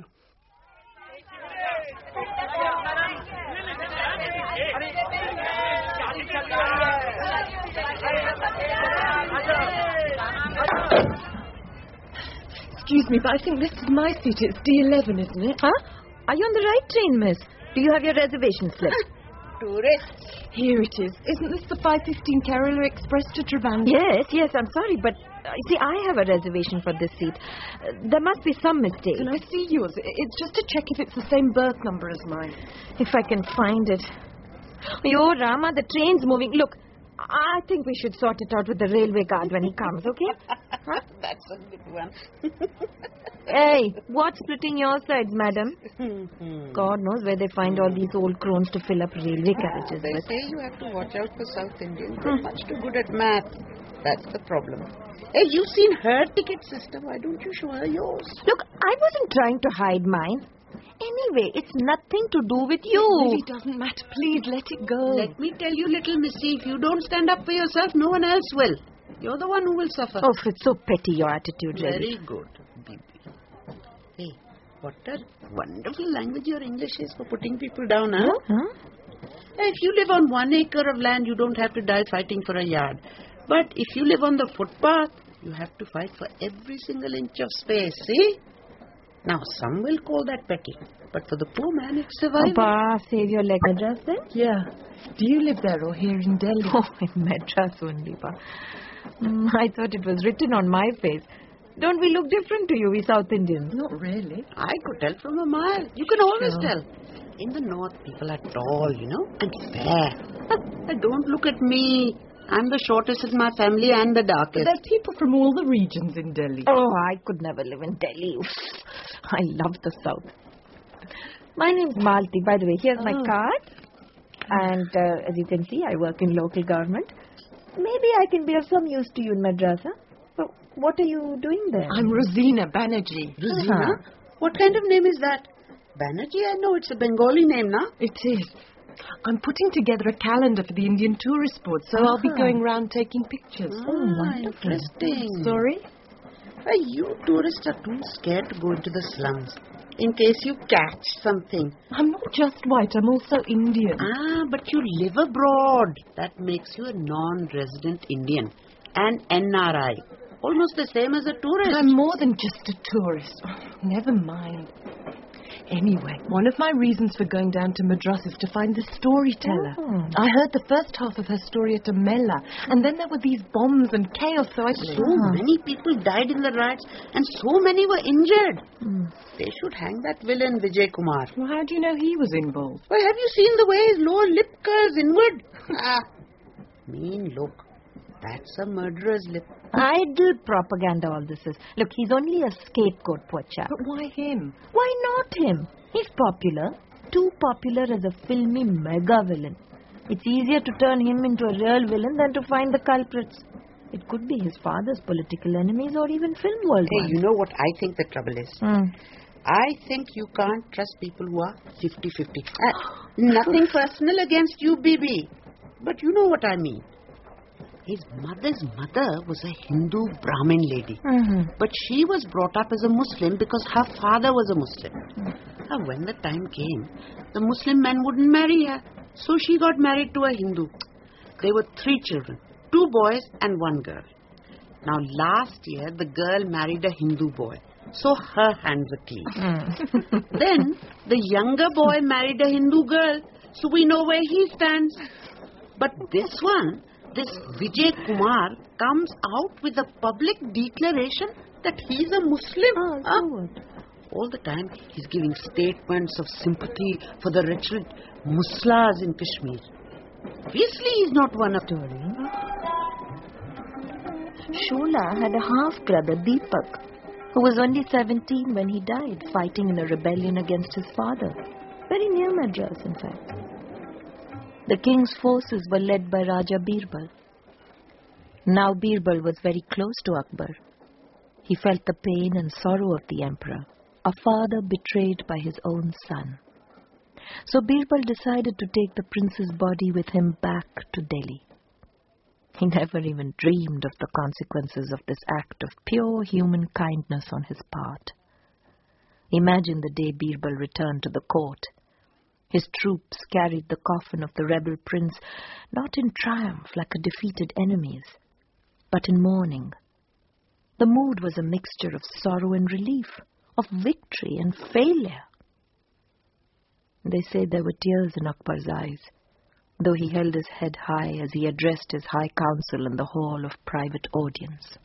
Excuse me, but I think this is my seat. It's D11, isn't it? Huh? Are you on the right train, miss? Do you have your reservation slip? Tourists. Here it is. Isn't this the 5:15 Kerala Express to Trivandrum? Yes, I'm sorry, but see, I have a reservation for this seat. There must be some mistake. Can I see yours? It's just to check if it's the same berth number as mine. If I can find it. Yo, Rama, the train's moving. Look, I think we should sort it out with the railway guard when he comes, okay? Huh? That's a good one. Hey, what's splitting your sides, madam? God knows where they find all these old crones to fill up railway carriages They with. say you have to watch out for South Indians. They're much too good at math. That's the problem. Hey, you've seen her ticket system. Why don't you show her yours? Look, I wasn't trying to hide mine. Anyway, it's nothing to do with you. It really doesn't matter. Please, let it go. Let me tell you, little missy, if you don't stand up for yourself, no one else will. You're the one who will suffer. Oh, it's so petty, your attitude, really. Very good, Bibi. Hey, what a wonderful language your English is for putting people down, huh? If you live on 1 acre of land, you don't have to die fighting for a yard. But if you live on the footpath, you have to fight for every single inch of space, see? Now, some will call that petty, but for the poor man, it's survival. Abba, save your leg. Madras then? Yeah. Do you live there or here in Delhi? Oh, in Madras only, Pa. I thought it was written on my face. Don't we look different to you, we South Indians? Not really. I could tell from a mile. You can always tell. In the north, people are tall, you know, and fair. Don't look at me. I'm the shortest in my family and the darkest. There are people from all the regions in Delhi. Oh, I could never live in Delhi. I love the South. My name's Malti. By the way, here's my card. And as you can see, I work in local government. Maybe I can be of some use to you in Madras, huh? So, what are you doing there? I'm Rosina Banerjee. Rosina? What kind of name is that? Banerjee? I know it's a Bengali name, now. It is. I'm putting together a calendar for the Indian Tourist Board, so I'll be going round taking pictures. Interesting. Sorry? You tourists are too scared to go into the slums in case you catch something. I'm not just white, I'm also Indian. But you live abroad. That makes you a non-resident Indian. An NRI. Almost the same as a tourist. I'm more than just a tourist. Oh, never mind. Anyway, one of my reasons for going down to Madras is to find the storyteller. I heard the first half of her story at a Mela, and then there were these bombs and chaos, so I... So many people died in the riots, and so many were injured. They should hang that villain, Vijay Kumar. Well, how do you know he was involved? Well, have you seen the way his lower lip curls inward? Mean look. That's a murderer's lip. Idle propaganda all this is. Look, he's only a scapegoat, poor chap. But why him? Why not him? He's popular. Too popular as a filmy mega villain. It's easier to turn him into a real villain than to find the culprits. It could be his father's political enemies or even film world ones. You know what I think the trouble is? I think you can't trust people who are 50-50. Nothing personal against you, Bibi. But you know what I mean. His mother's mother was a Hindu Brahmin lady. But she was brought up as a Muslim because her father was a Muslim. Now, when the time came, the Muslim men wouldn't marry her. So she got married to a Hindu. There were 3 children, 2 boys and 1 girl. Now, last year, the girl married a Hindu boy. So her hands are clean. Then, the younger boy married a Hindu girl. So we know where he stands. But this one... This Vijay Kumar comes out with a public declaration that he's a Muslim. All the time he's giving statements of sympathy for the wretched Muslas in Kashmir. Obviously he's not one of them. Shola had a half-brother, Deepak, who was only 17 when he died, fighting in a rebellion against his father. Very near Madras, in fact. The king's forces were led by Raja Birbal. Now Birbal was very close to Akbar. He felt the pain and sorrow of the emperor, a father betrayed by his own son. So Birbal decided to take the prince's body with him back to Delhi. He never even dreamed of the consequences of this act of pure human kindness on his part. Imagine the day Birbal returned to the court. His troops carried the coffin of the rebel prince not in triumph like a defeated enemy's, but in mourning. The mood was a mixture of sorrow and relief, of victory and failure. They say there were tears in Akbar's eyes, though he held his head high as he addressed his high council in the hall of private audience.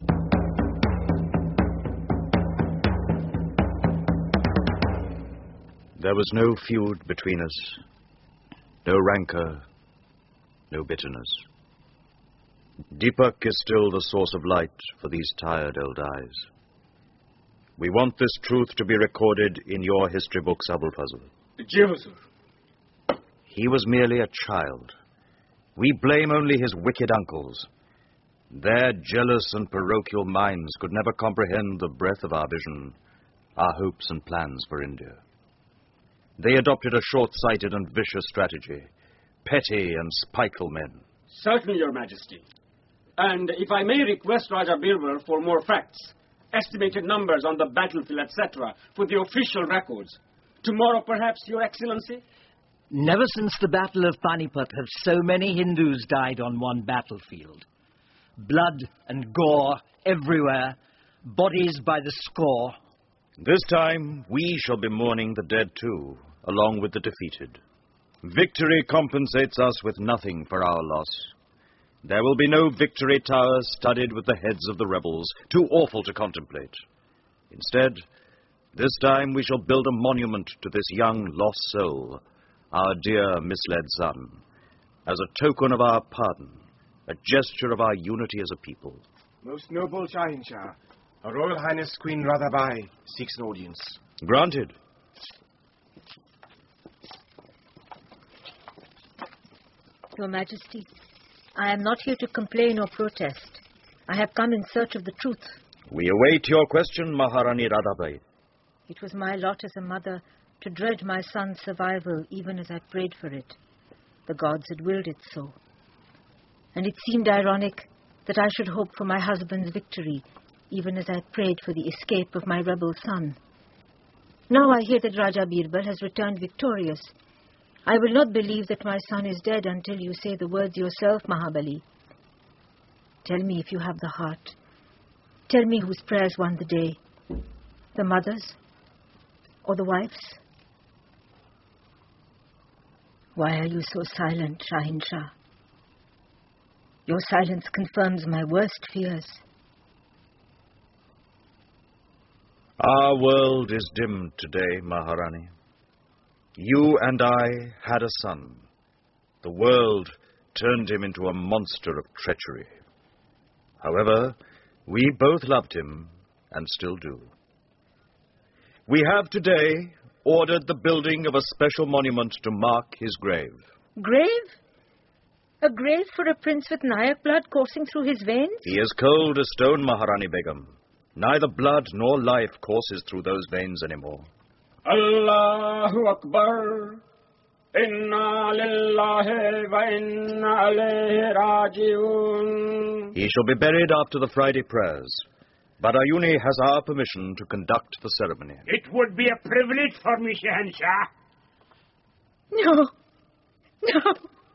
There was no feud between us, no rancor, no bitterness. Deepak is still the source of light for these tired old eyes. We want this truth to be recorded in your history books, Abul Fazl. He was merely a child. We blame only his wicked uncles. Their jealous and parochial minds could never comprehend the breadth of our vision, our hopes and plans for India. They adopted a short-sighted and vicious strategy, petty and spiteful men. Certainly, Your Majesty. And if I may request Raja Birbal for more facts, estimated numbers on the battlefield, etc., for the official records. Tomorrow, perhaps, Your Excellency? Never since the Battle of Panipat have so many Hindus died on one battlefield. Blood and gore everywhere, bodies by the score. This time, we shall be mourning the dead too, along with the defeated. Victory compensates us with nothing for our loss. There will be no victory tower studded with the heads of the rebels, too awful to contemplate. Instead, this time we shall build a monument to this young lost soul, our dear misled son, as a token of our pardon, a gesture of our unity as a people. Most noble Shahin Shah, Her Royal Highness Queen Radhabai seeks an audience. Granted. Your Majesty, I am not here to complain or protest. I have come in search of the truth. We await your question, Maharani Radhabai. It was my lot as a mother to dread my son's survival even as I prayed for it. The gods had willed it so. And it seemed ironic that I should hope for my husband's victory even as I prayed for the escape of my rebel son. Now I hear that Raja Birbal has returned victorious. I will not believe that my son is dead until you say the words yourself, Mahabali. Tell me if you have the heart. Tell me whose prayers won the day. The mother's or the wife's? Why are you so silent, Shahin Shah? Your silence confirms my worst fears. Our world is dimmed today, Maharani. You and I had a son. The world turned him into a monster of treachery. However, we both loved him and still do. We have today ordered the building of a special monument to mark his grave. Grave? A grave for a prince with Nayak blood coursing through his veins? He is cold as stone, Maharani Begum. Neither blood nor life courses through those veins anymore. Allahu Akbar. Inna lillahi wa inna alayhi raji'un. He shall be buried after the Friday prayers. Badayuni has our permission to conduct the ceremony. It would be a privilege for me, Shahanshah. No. No.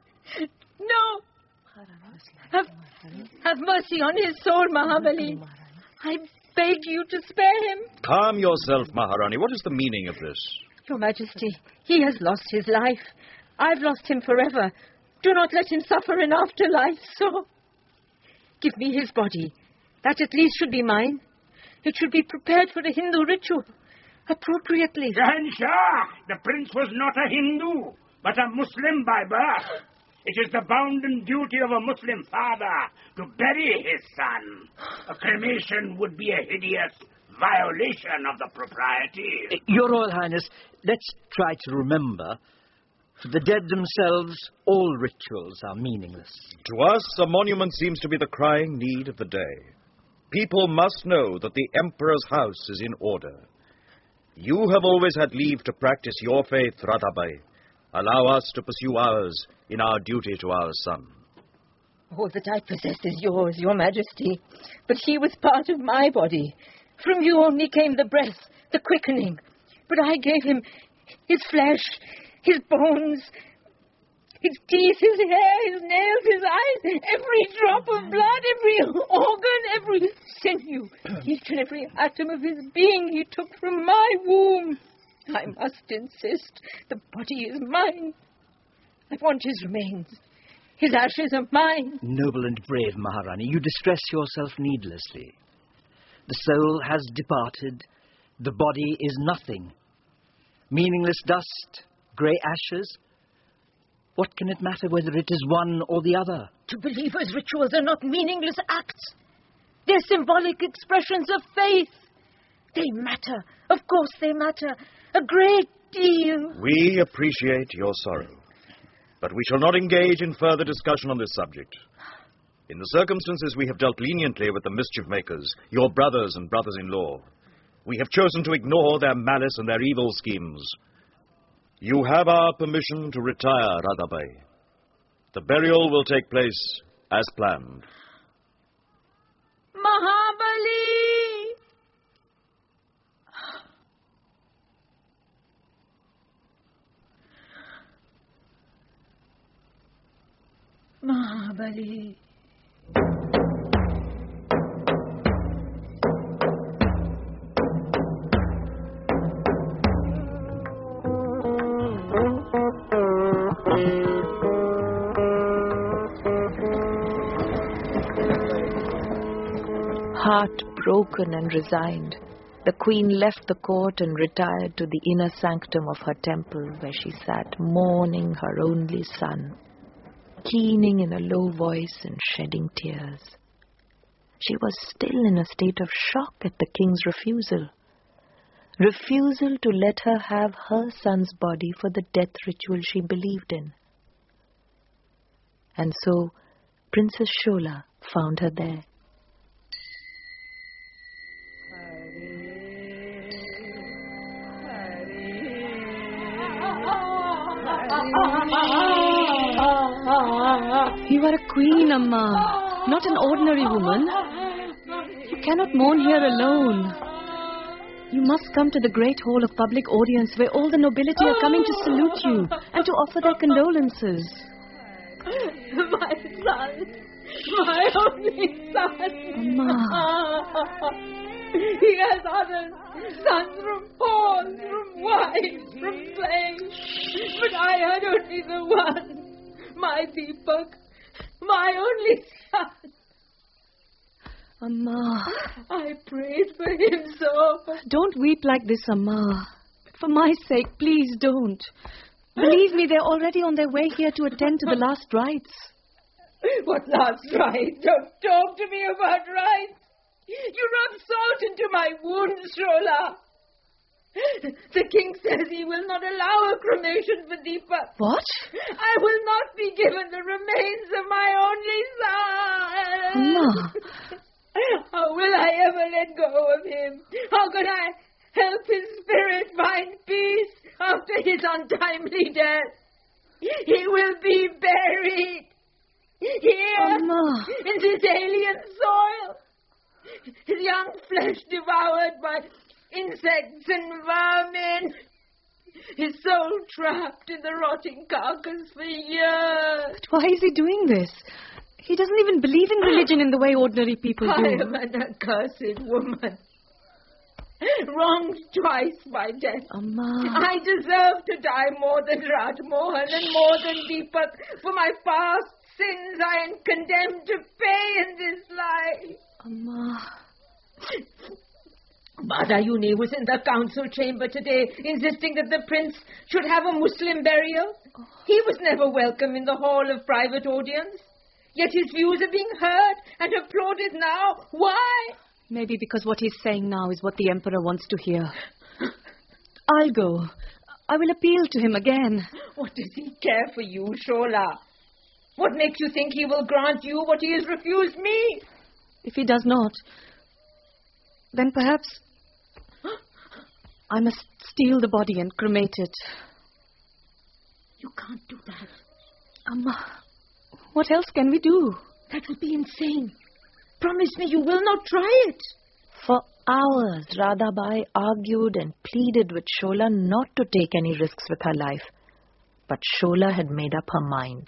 No. Have mercy on his soul, Mahabali. I beg you to spare him. Calm yourself, Maharani. What is the meaning of this? Your Majesty, he has lost his life. I've lost him forever. Do not let him suffer in afterlife, so... Give me his body. That at least should be mine. It should be prepared for a Hindu ritual, appropriately. Shahanshah, the prince was not a Hindu, but a Muslim by birth. It is the bounden duty of a Muslim father to bury his son. A cremation would be a hideous violation of the proprieties. Your Royal Highness, let's try to remember, for the dead themselves, all rituals are meaningless. To us, a monument seems to be the crying need of the day. People must know that the Emperor's house is in order. You have always had leave to practice your faith, Radhabai. Allow us to pursue ours in our duty to our son. All that I possess is yours, Your Majesty. But he was part of my body. From you only came the breath, the quickening. But I gave him his flesh, his bones, his teeth, his hair, his nails, his eyes, every drop of blood, every organ, every sinew, each and every atom of his being he took from my womb. I must insist, the body is mine. I want his remains. His ashes are mine. Noble and brave Maharani, you distress yourself needlessly. The soul has departed. The body is nothing. Meaningless dust, grey ashes. What can it matter whether it is one or the other? To believers, rituals are not meaningless acts. They're symbolic expressions of faith. They matter. Of course they matter. A great deal. We appreciate your sorrow, but we shall not engage in further discussion on this subject. In the circumstances, we have dealt leniently with the mischief makers, your brothers and brothers-in-law. We have chosen to ignore their malice and their evil schemes. You have our permission to retire, Radhabai. The burial will take place as planned. Mahabali! Mahabali. Heartbroken and resigned, the queen left the court and retired to the inner sanctum of her temple, where she sat mourning her only son, keening in a low voice and shedding tears. She was still in a state of shock at the king's refusal to let her have her son's body for the death ritual she believed in. And so Princess Shola found her there. You are a queen, Amma, not an ordinary woman. You cannot mourn here alone. You must come to the great hall of public audience where all the nobility are coming to salute you and to offer their condolences. My son, my only son. Amma. He has others, sons from horns, from wives, from slaves. But I had only the one, my Deepak, my only son. Amma. I prayed for him so. Don't weep like this, Amma. For my sake, please don't. Believe me, they're already on their way here to attend to the last rites. What last rites? Don't talk to me about rites. You rub salt into my wounds, Shola. The king says he will not allow a cremation for Deepak. What? I will not be given the remains of my only son. Amma. How will I ever let go of him? How can I help his spirit find peace after his untimely death? He will be buried here Amma. in this alien soil. His young flesh devoured by insects and vermin. His soul trapped in the rotting carcass for years. But why is he doing this? He doesn't even believe in religion in the way ordinary people do. I am an accursed woman. Wronged twice by death. Amma. I deserve to die more than Rajmohan and more than Deepak. For my past sins I am condemned to pay in this life. Amma. Badayuni was in the council chamber today, insisting that the prince should have a Muslim burial. He was never welcome in the hall of private audience. Yet his views are being heard and applauded now. Why? Maybe because what he's saying now is what the emperor wants to hear. I'll go. I will appeal to him again. What does he care for you, Shola? What makes you think he will grant you what he has refused me? If he does not, then perhaps I must steal the body and cremate it. You can't do that. Amma, what else can we do? That would be insane. Promise me you will not try it. For hours, Radhabai argued and pleaded with Shola not to take any risks with her life. But Shola had made up her mind.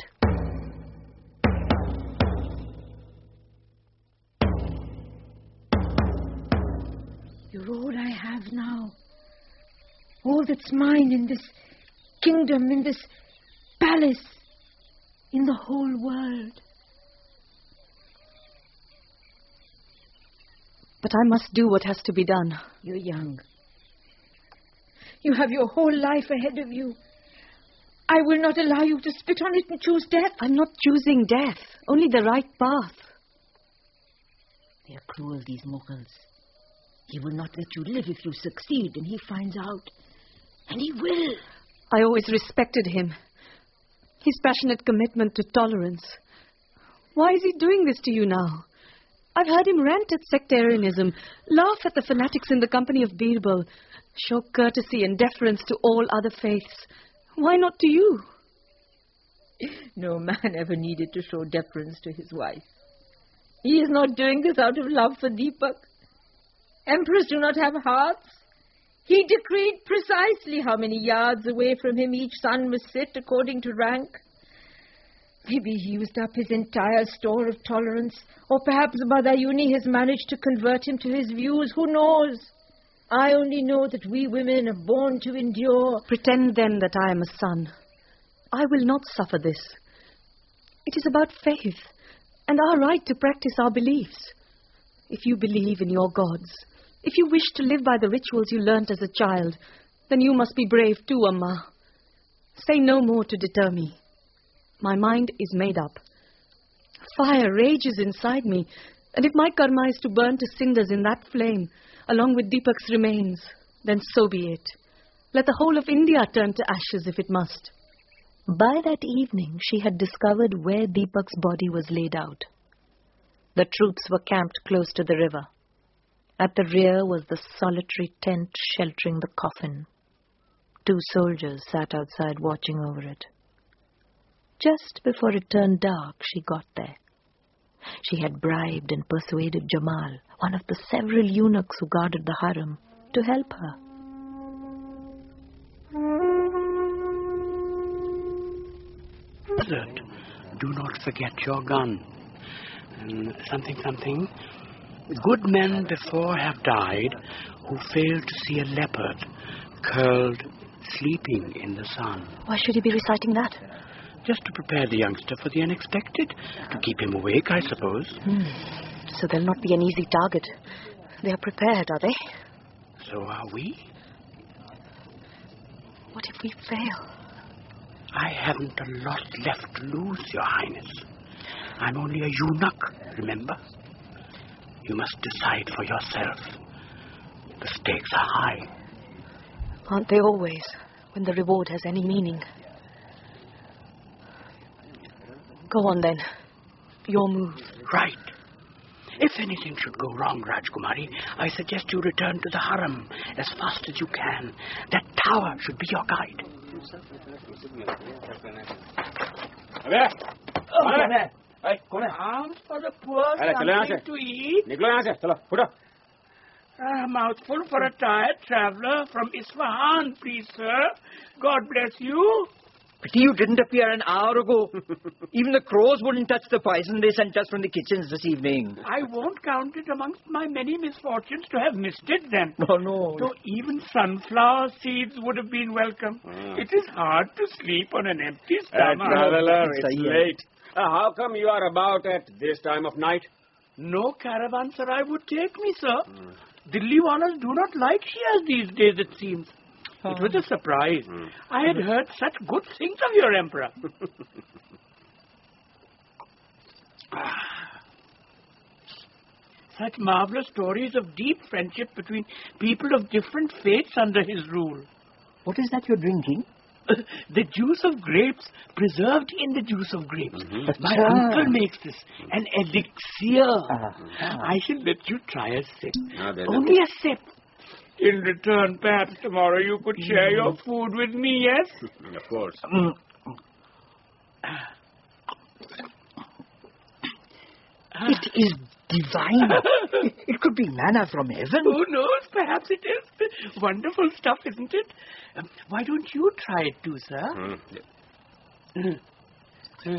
You're all I have now. All that's mine in this kingdom, in this palace, in the whole world. But I must do what has to be done. You're young. You have your whole life ahead of you. I will not allow you to spit on it and choose death. I'm not choosing death, only the right path. They are cruel, these Mughals. He will not let you live if you succeed, and he finds out. And he will. I always respected him. His passionate commitment to tolerance. Why is he doing this to you now? I've heard him rant at sectarianism, laugh at the fanatics in the company of Birbal, show courtesy and deference to all other faiths. Why not to you? No man ever needed to show deference to his wife. He is not doing this out of love for Deepak. Emperors do not have hearts. He decreed precisely how many yards away from him each son must sit according to rank. Maybe he used up his entire store of tolerance, or perhaps Badayuni has managed to convert him to his views. Who knows? I only know that we women are born to endure. Pretend then that I am a son. I will not suffer this. It is about faith and our right to practice our beliefs. If you believe in your gods, if you wish to live by the rituals you learnt as a child, then you must be brave too, Amma. Say no more to deter me. My mind is made up. Fire rages inside me, and if my karma is to burn to cinders in that flame, along with Deepak's remains, then so be it. Let the whole of India turn to ashes if it must. By that evening, she had discovered where Deepak's body was laid out. The troops were camped close to the river. At the rear was the solitary tent sheltering the coffin. 2 soldiers sat outside watching over it. Just before it turned dark, she got there. She had bribed and persuaded Jamal, one of the several eunuchs who guarded the harem, to help her. Wizard, do not forget your gun. Something. Good men before have died who failed to see a leopard curled, sleeping in the sun. Why should he be reciting that? Just to prepare the youngster for the unexpected. To keep him awake, I suppose. So they'll not be an easy target. They are prepared, are they? So are we. What if we fail? I haven't a lot left to lose, Your Highness. I'm only a eunuch, remember? You must decide for yourself. The stakes are high. Aren't they always, when the reward has any meaning? Go on, then. Your move. Right. If anything should go wrong, Rajkumari, I suggest you return to the harem as fast as you can. That tower should be your guide. Arms for the poor, something to eat. A mouthful for a tired traveller from Isfahan, please, sir. God bless you. Pity you didn't appear an hour ago. Even the crows wouldn't touch the poison they sent us from the kitchens this evening. I won't count it amongst my many misfortunes to have missed it then. No. Though even sunflower seeds would have been welcome. It is hard to sleep on an empty stomach. Traveller, it's late. How come you are about at this time of night? No caravanserai would take me, sir. Dilliwalas do not like Shias these days, it seems. It was a surprise. I had heard such good things of your emperor. Such marvelous stories of deep friendship between people of different faiths under his rule. What is that you're drinking? The juice of grapes, preserved in the juice of grapes. My uncle makes this, an elixir. I shall let you try a sip. Only a sip. In return, perhaps tomorrow you could share your food with me, yes? Of course. It is divine. It could be manna from heaven. Who knows? Perhaps it is. Wonderful stuff, isn't it? Why don't you try it too, sir?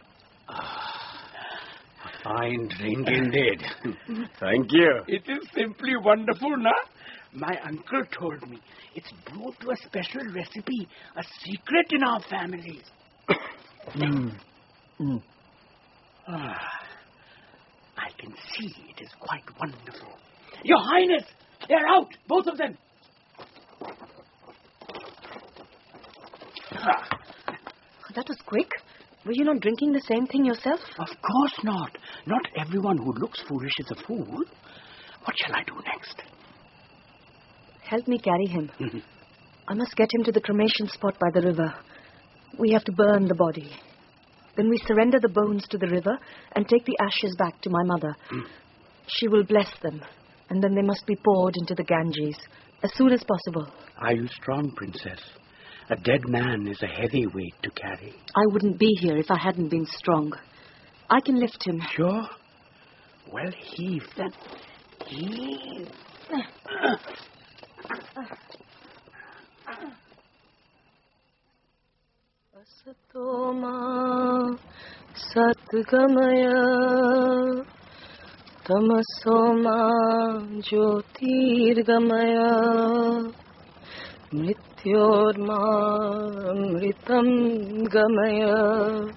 Fine drink indeed. Thank you. It is simply wonderful, na? My uncle told me it's brewed to a special recipe, a secret in our family. I can see it is quite wonderful. Your Highness, they're out, both of them. That was quick. Were you not drinking the same thing yourself? Of course not. Not everyone who looks foolish is a fool. What shall I do next? Help me carry him. I must get him to the cremation spot by the river. We have to burn the body. Then we surrender the bones to the river and take the ashes back to my mother. She will bless them, and then they must be poured into the Ganges as soon as possible. Are you strong, Princess? A dead man is a heavy weight to carry. I wouldn't be here if I hadn't been strong. I can lift him. Sure? Well, heave then. Heave. Asatoma Satgamaya Tamasoma Jyotirgamaya Mrityorma Amritam Gamaya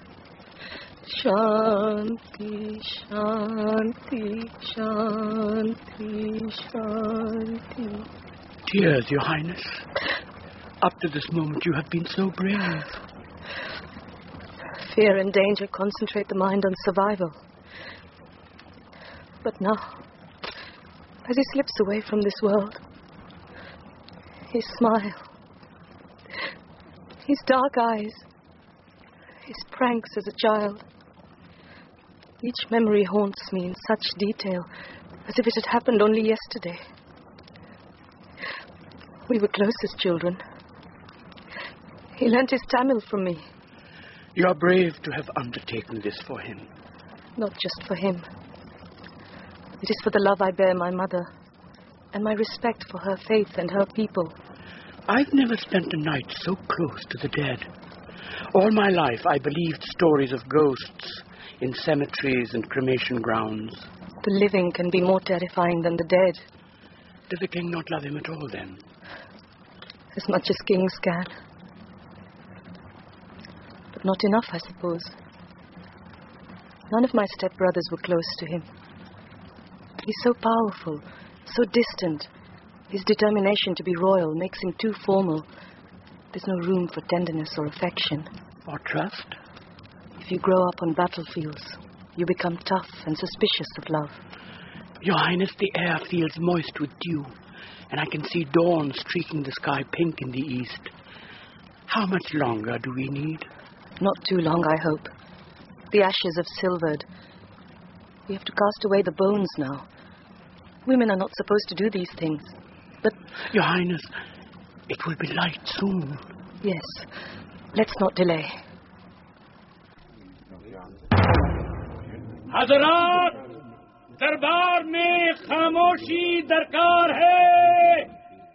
Shanti, Shanti, Shanti, Shanti. Tears, Your Highness. Up to this moment you have been so brave. Fear and danger concentrate the mind on survival. But now, as he slips away from this world, his smile, his dark eyes, his pranks as a child, each memory haunts me in such detail, as if it had happened only yesterday. We were close as children. He learnt his Tamil from me. You are brave to have undertaken this for him. Not just for him. It is for the love I bear my mother, and my respect for her faith and her people. I've never spent a night so close to the dead. All my life I believed stories of ghosts in cemeteries and cremation grounds. The living can be more terrifying than the dead. Does the king not love him at all, then? As much as kings can. But not enough, I suppose. None of my stepbrothers were close to him. He's so powerful, so distant. His determination to be royal makes him too formal. There's no room for tenderness or affection. Or trust? If you grow up on battlefields, you become tough and suspicious of love. Your Highness, the air feels moist with dew, and I can see dawn streaking the sky pink in the east. How much longer do we need? Not too long, I hope. The ashes have silvered. We have to cast away the bones now. Women are not supposed to do these things. But... Your Highness, it will be light soon. Yes. Let's not delay. Hazrat! दरबार में खामोशी दरकार है.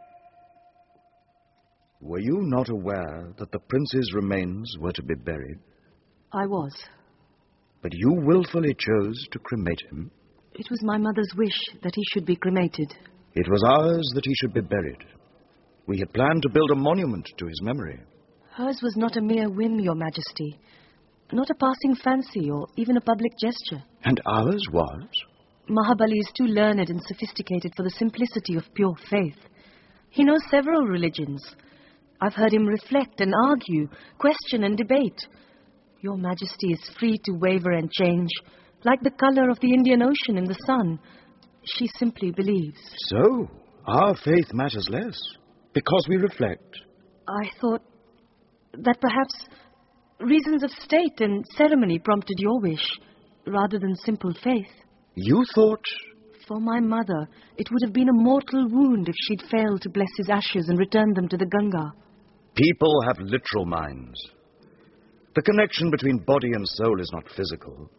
Were you not aware that the prince's remains were to be buried? I was. But you willfully chose to cremate him? It was my mother's wish that he should be cremated. It was ours that he should be buried. We had planned to build a monument to his memory. Hers was not a mere whim, Your Majesty. Not a passing fancy or even a public gesture. And ours was? Mahabali is too learned and sophisticated for the simplicity of pure faith. He knows several religions. I've heard him reflect and argue, question and debate. Your Majesty is free to waver and change, like the color of the Indian Ocean in the sun. She simply believes. So, our faith matters less, because we reflect. I thought that perhaps reasons of state and ceremony prompted your wish, rather than simple faith. You thought... For my mother, it would have been a mortal wound if she'd failed to bless his ashes and return them to the Ganga. People have literal minds. The connection between body and soul is not physical.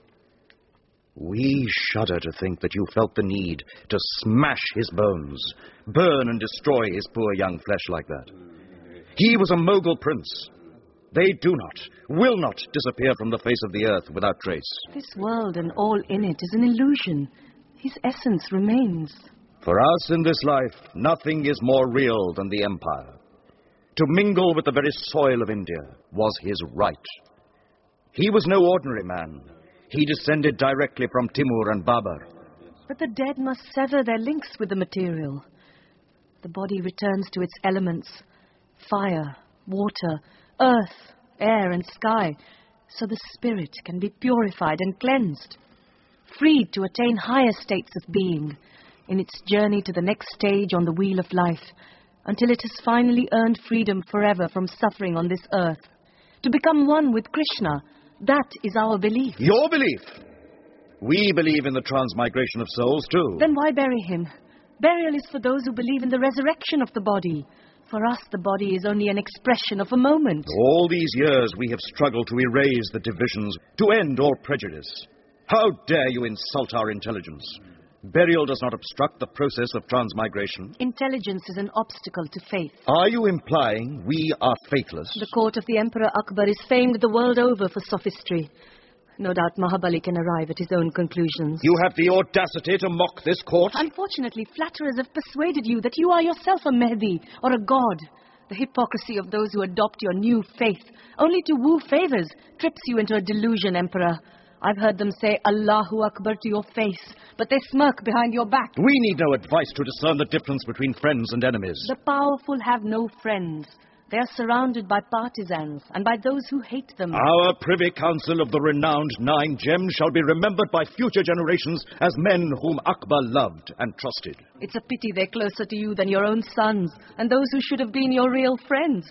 We shudder to think that you felt the need to smash his bones, burn and destroy his poor young flesh like that. He was a Mughal prince. They do not, will not disappear from the face of the earth without trace. This world and all in it is an illusion. His essence remains. For us in this life, nothing is more real than the empire. To mingle with the very soil of India was his right. He was no ordinary man. He descended directly from Timur and Babur. But the dead must sever their links with the material. The body returns to its elements, fire, water, earth, air and sky, so the spirit can be purified and cleansed, freed to attain higher states of being in its journey to the next stage on the wheel of life, until it has finally earned freedom forever from suffering on this earth. To become one with Krishna, that is our belief. Your belief? We believe in the transmigration of souls too. Then why bury him? Burial is for those who believe in the resurrection of the body. For us, the body is only an expression of a moment. All these years we have struggled to erase the divisions, to end all prejudice. How dare you insult our intelligence? Burial does not obstruct the process of transmigration. Intelligence is an obstacle to faith. Are you implying we are faithless? The court of the Emperor Akbar is famed the world over for sophistry. No doubt Mahabali can arrive at his own conclusions. You have the audacity to mock this court? Unfortunately, flatterers have persuaded you that you are yourself a Mehdi or a god. The hypocrisy of those who adopt your new faith, only to woo favors, trips you into a delusion, Emperor. I've heard them say Allahu Akbar to your face, but they smirk behind your back. We need no advice to discern the difference between friends and enemies. The powerful have no friends. They are surrounded by partisans and by those who hate them. Our Privy Council of the renowned Nine Gems shall be remembered by future generations as men whom Akbar loved and trusted. It's a pity they're closer to you than your own sons and those who should have been your real friends.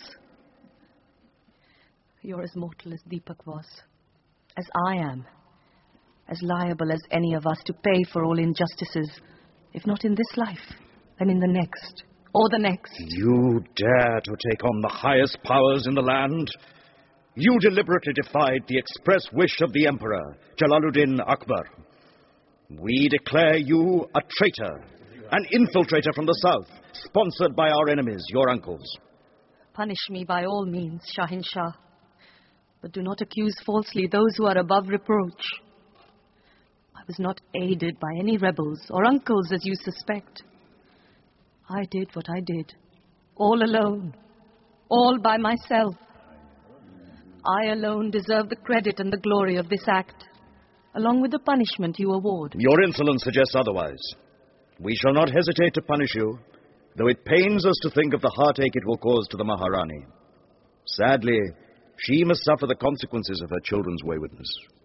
You're as mortal as Deepak was, as I am, as liable as any of us to pay for all injustices, if not in this life, then in the next. Or the next. You dare to take on the highest powers in the land? You deliberately defied the express wish of the Emperor, Jalaluddin Akbar. We declare you a traitor, an infiltrator from the south, sponsored by our enemies, your uncles. Punish me by all means, Shahin Shah, but do not accuse falsely those who are above reproach. I was not aided by any rebels or uncles as you suspect. I did what I did, all alone, all by myself. I alone deserve the credit and the glory of this act, along with the punishment you award. Your insolence suggests otherwise. We shall not hesitate to punish you, though it pains us to think of the heartache it will cause to the Maharani. Sadly, she must suffer the consequences of her children's waywardness.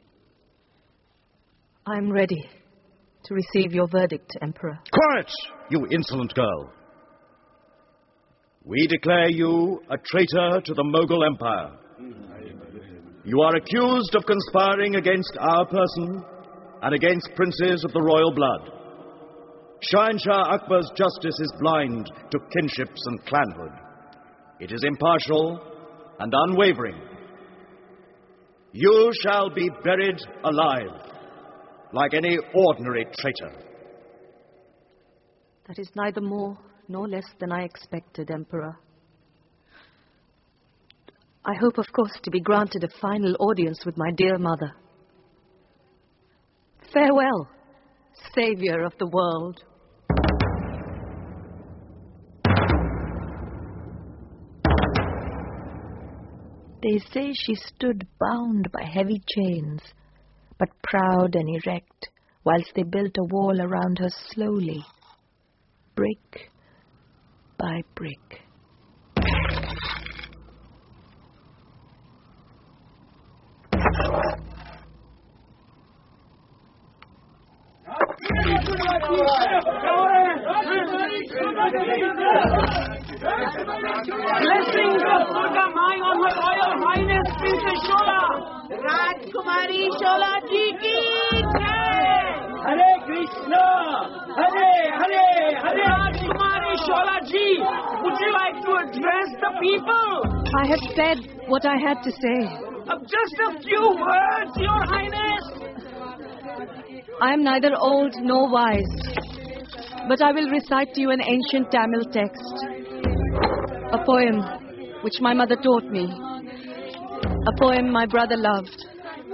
I'm ready to receive your verdict, Emperor. Quiet, you insolent girl. We declare you a traitor to the Mughal Empire. You are accused of conspiring against our person and against princes of the royal blood. Shahanshah Akbar's justice is blind to kinships and clanhood. It is impartial and unwavering. You shall be buried alive, like any ordinary traitor. That is neither more nor less than I expected, Emperor. I hope, of course, to be granted a final audience with my dear mother. Farewell, Saviour of the world. They say she stood bound by heavy chains, but proud and erect, whilst they built a wall around her slowly, brick by brick. Blessings of Durga Mai on Her Royal Highness Princess Shola. Rajkumari Shola ji ki jai. Hare Krishna. Hare Hare Hare. Rajkumari Shola ji, would you like to address the people? I have said what I had to say. Just a few words, Your Highness. I am neither old nor wise, but I will recite to you an ancient Tamil text, a poem which my mother taught me, a poem my brother loved.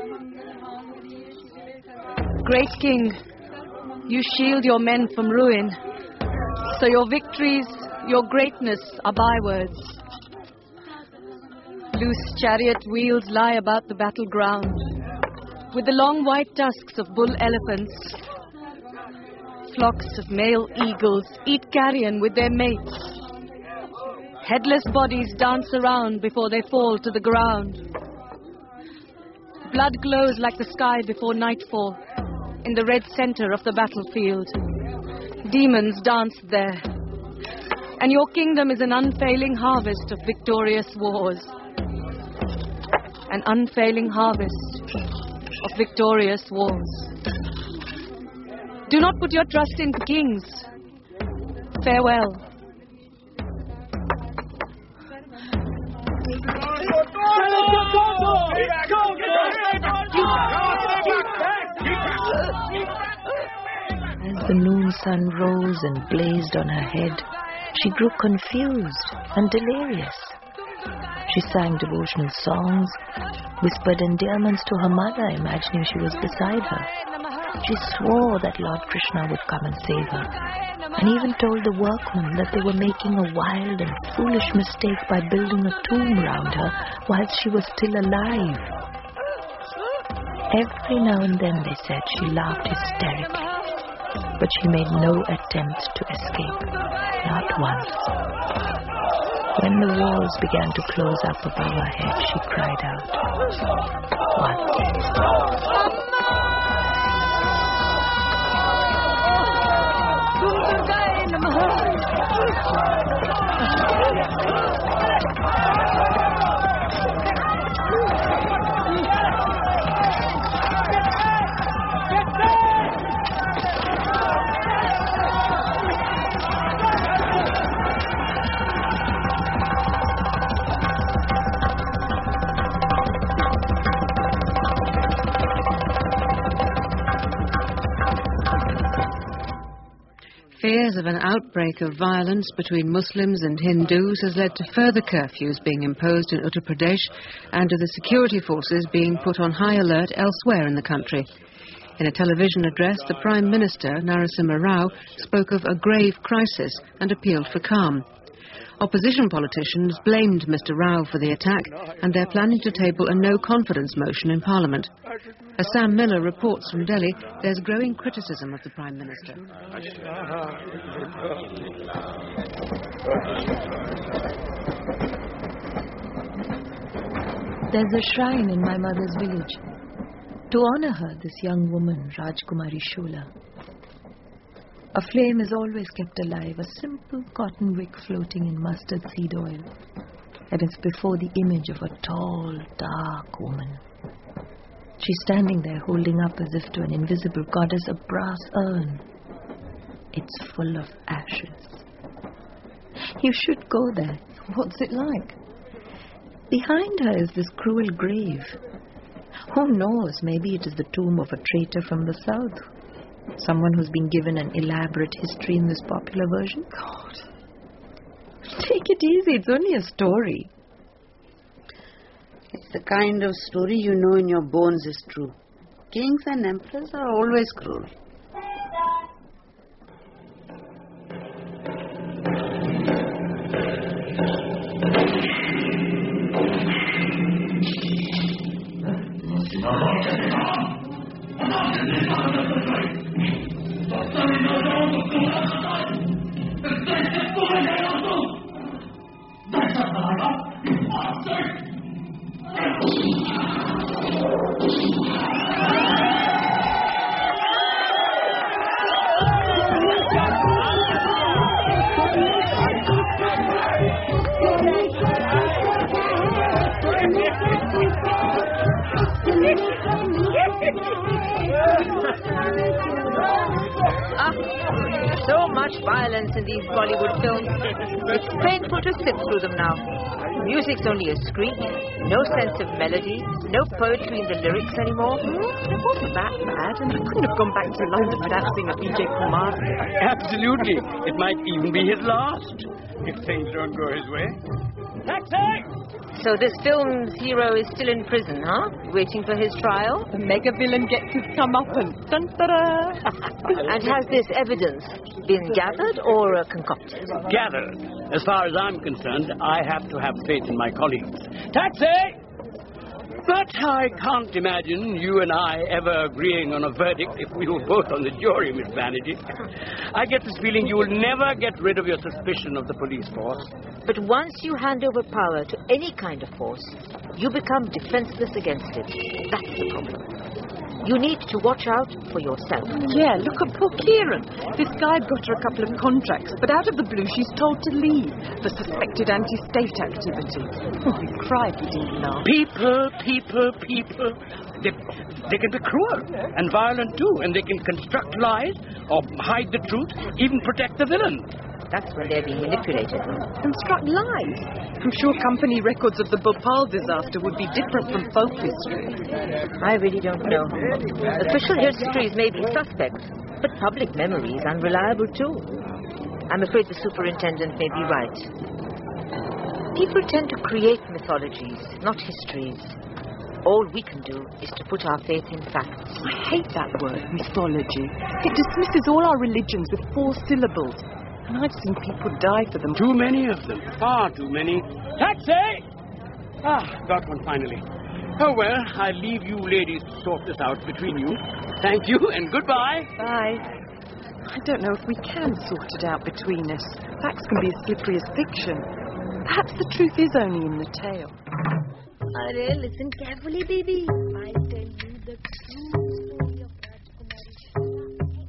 Great King, you shield your men from ruin, so your victories, your greatness are bywords. Loose chariot wheels lie about the battleground, with the long white tusks of bull elephants. Flocks of male eagles eat carrion with their mates. Headless bodies dance around before they fall to the ground. Blood glows like the sky before nightfall in the red center of the battlefield. Demons dance there. And your kingdom is an unfailing harvest of victorious wars. An unfailing harvest of victorious wars. Do not put your trust in kings. Farewell. As the noon sun rose and blazed on her head, she grew confused and delirious. She sang devotional songs, whispered endearments to her mother, imagining she was beside her. She swore that Lord Krishna would come and save her, and even told the workmen that they were making a wild and foolish mistake by building a tomb round her whilst she was still alive. Every now and then, they said, she laughed hysterically, but she made no attempt to escape, not once. When the walls began to close up above her head, she cried out once. Fears of an outbreak of violence between Muslims and Hindus has led to further curfews being imposed in Uttar Pradesh and to the security forces being put on high alert elsewhere in the country. In a television address, the Prime Minister, Narasimha Rao, spoke of a grave crisis and appealed for calm. Opposition politicians blamed Mr. Rao for the attack, and they're planning to table a no-confidence motion in Parliament. As Sam Miller reports from Delhi, there's growing criticism of the Prime Minister. There's a shrine in my mother's village. To honor her, this young woman, Rajkumari Shola. A flame is always kept alive, a simple cotton wick floating in mustard seed oil. And it's before the image of a tall, dark woman. She's standing there holding up as if to an invisible goddess a brass urn. It's full of ashes. You should go there. What's it like? Behind her is this cruel grave. Who knows, maybe it is the tomb of a traitor from the south. Someone who's been given an elaborate history in this popular version. God. Take it easy, it's only a story. It's the kind of story you know in your bones is true. Kings and emperors are always cruel. So much violence in these Bollywood films. It's painful to sit through them now. Music's only a screech, no sense of melody, no poetry in the lyrics anymore. It wasn't that bad, and I couldn't have gone back to London without seeing a Vijay Kumar. Absolutely. It might even be his last, if things don't go his way. Taxi! So this film's hero is still in prison, huh? Waiting for his trial? The mega villain gets his comeuppance. Dun-da-da. And has this evidence been gathered or concocted? Gathered. As far as I'm concerned, I have to have faith in my colleagues. Taxi! But I can't imagine you and I ever agreeing on a verdict if we were both on the jury, Miss Banerjee. I get this feeling you will never get rid of your suspicion of the police force. But once you hand over power to any kind of force, you become defenseless against it. That's the problem. You need to watch out for yourself. Yeah, look at poor Kieran. This guy got her a couple of contracts, but out of the blue she's told to leave for suspected anti-state activity. Oh, he cried, he didn't laugh. People. They can be cruel and violent too, and they can construct lies or hide the truth, even protect the villain. That's when they're being manipulated. Construct lies? I'm sure company records of the Bhopal disaster would be different from folk history. I really don't know. Official histories may be suspect, but public memory is unreliable too. I'm afraid the superintendent may be right. People tend to create mythologies, not histories. All we can do is to put our faith in facts. I hate that word, mythology. It dismisses all our religions with 4 syllables. And I've seen people die for them. Too many of them. Far too many. Taxi! Got one finally. Oh, well, I leave you ladies to sort this out between you. Thank you and goodbye. Bye. I don't know if we can sort it out between us. Facts can be as slippery as fiction. Perhaps the truth is only in the tale. Arey, listen carefully, baby. I tell you the true story of Rajkumari.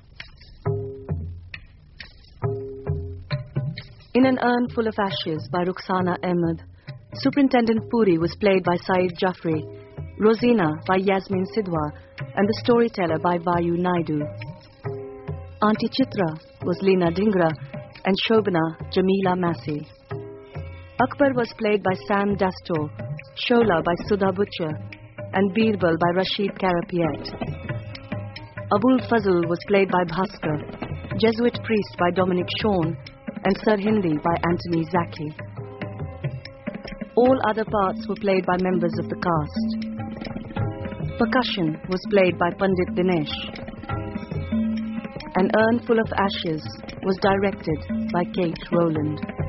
In an Urn Full of Ashes by Rukhsana Ahmed, Superintendent Puri was played by Saeed Jafri, Rosina by Yasmin Sidwa, and the storyteller by Vayu Naidu. Auntie Chitra was Leena Dhingra, and Shobana Jamila Massey. Akbar was played by Sam Dasto, Shola by Sudha Butcher, and Birbal by Rashid Karapiet. Abul Fazl was played by Bhaskar, Jesuit priest by Dominic Shawn, and Sir Hindi by Anthony Zaki. All other parts were played by members of the cast. Percussion was played by Pandit Dinesh. An Urn Full of Ashes was directed by Kate Rowland.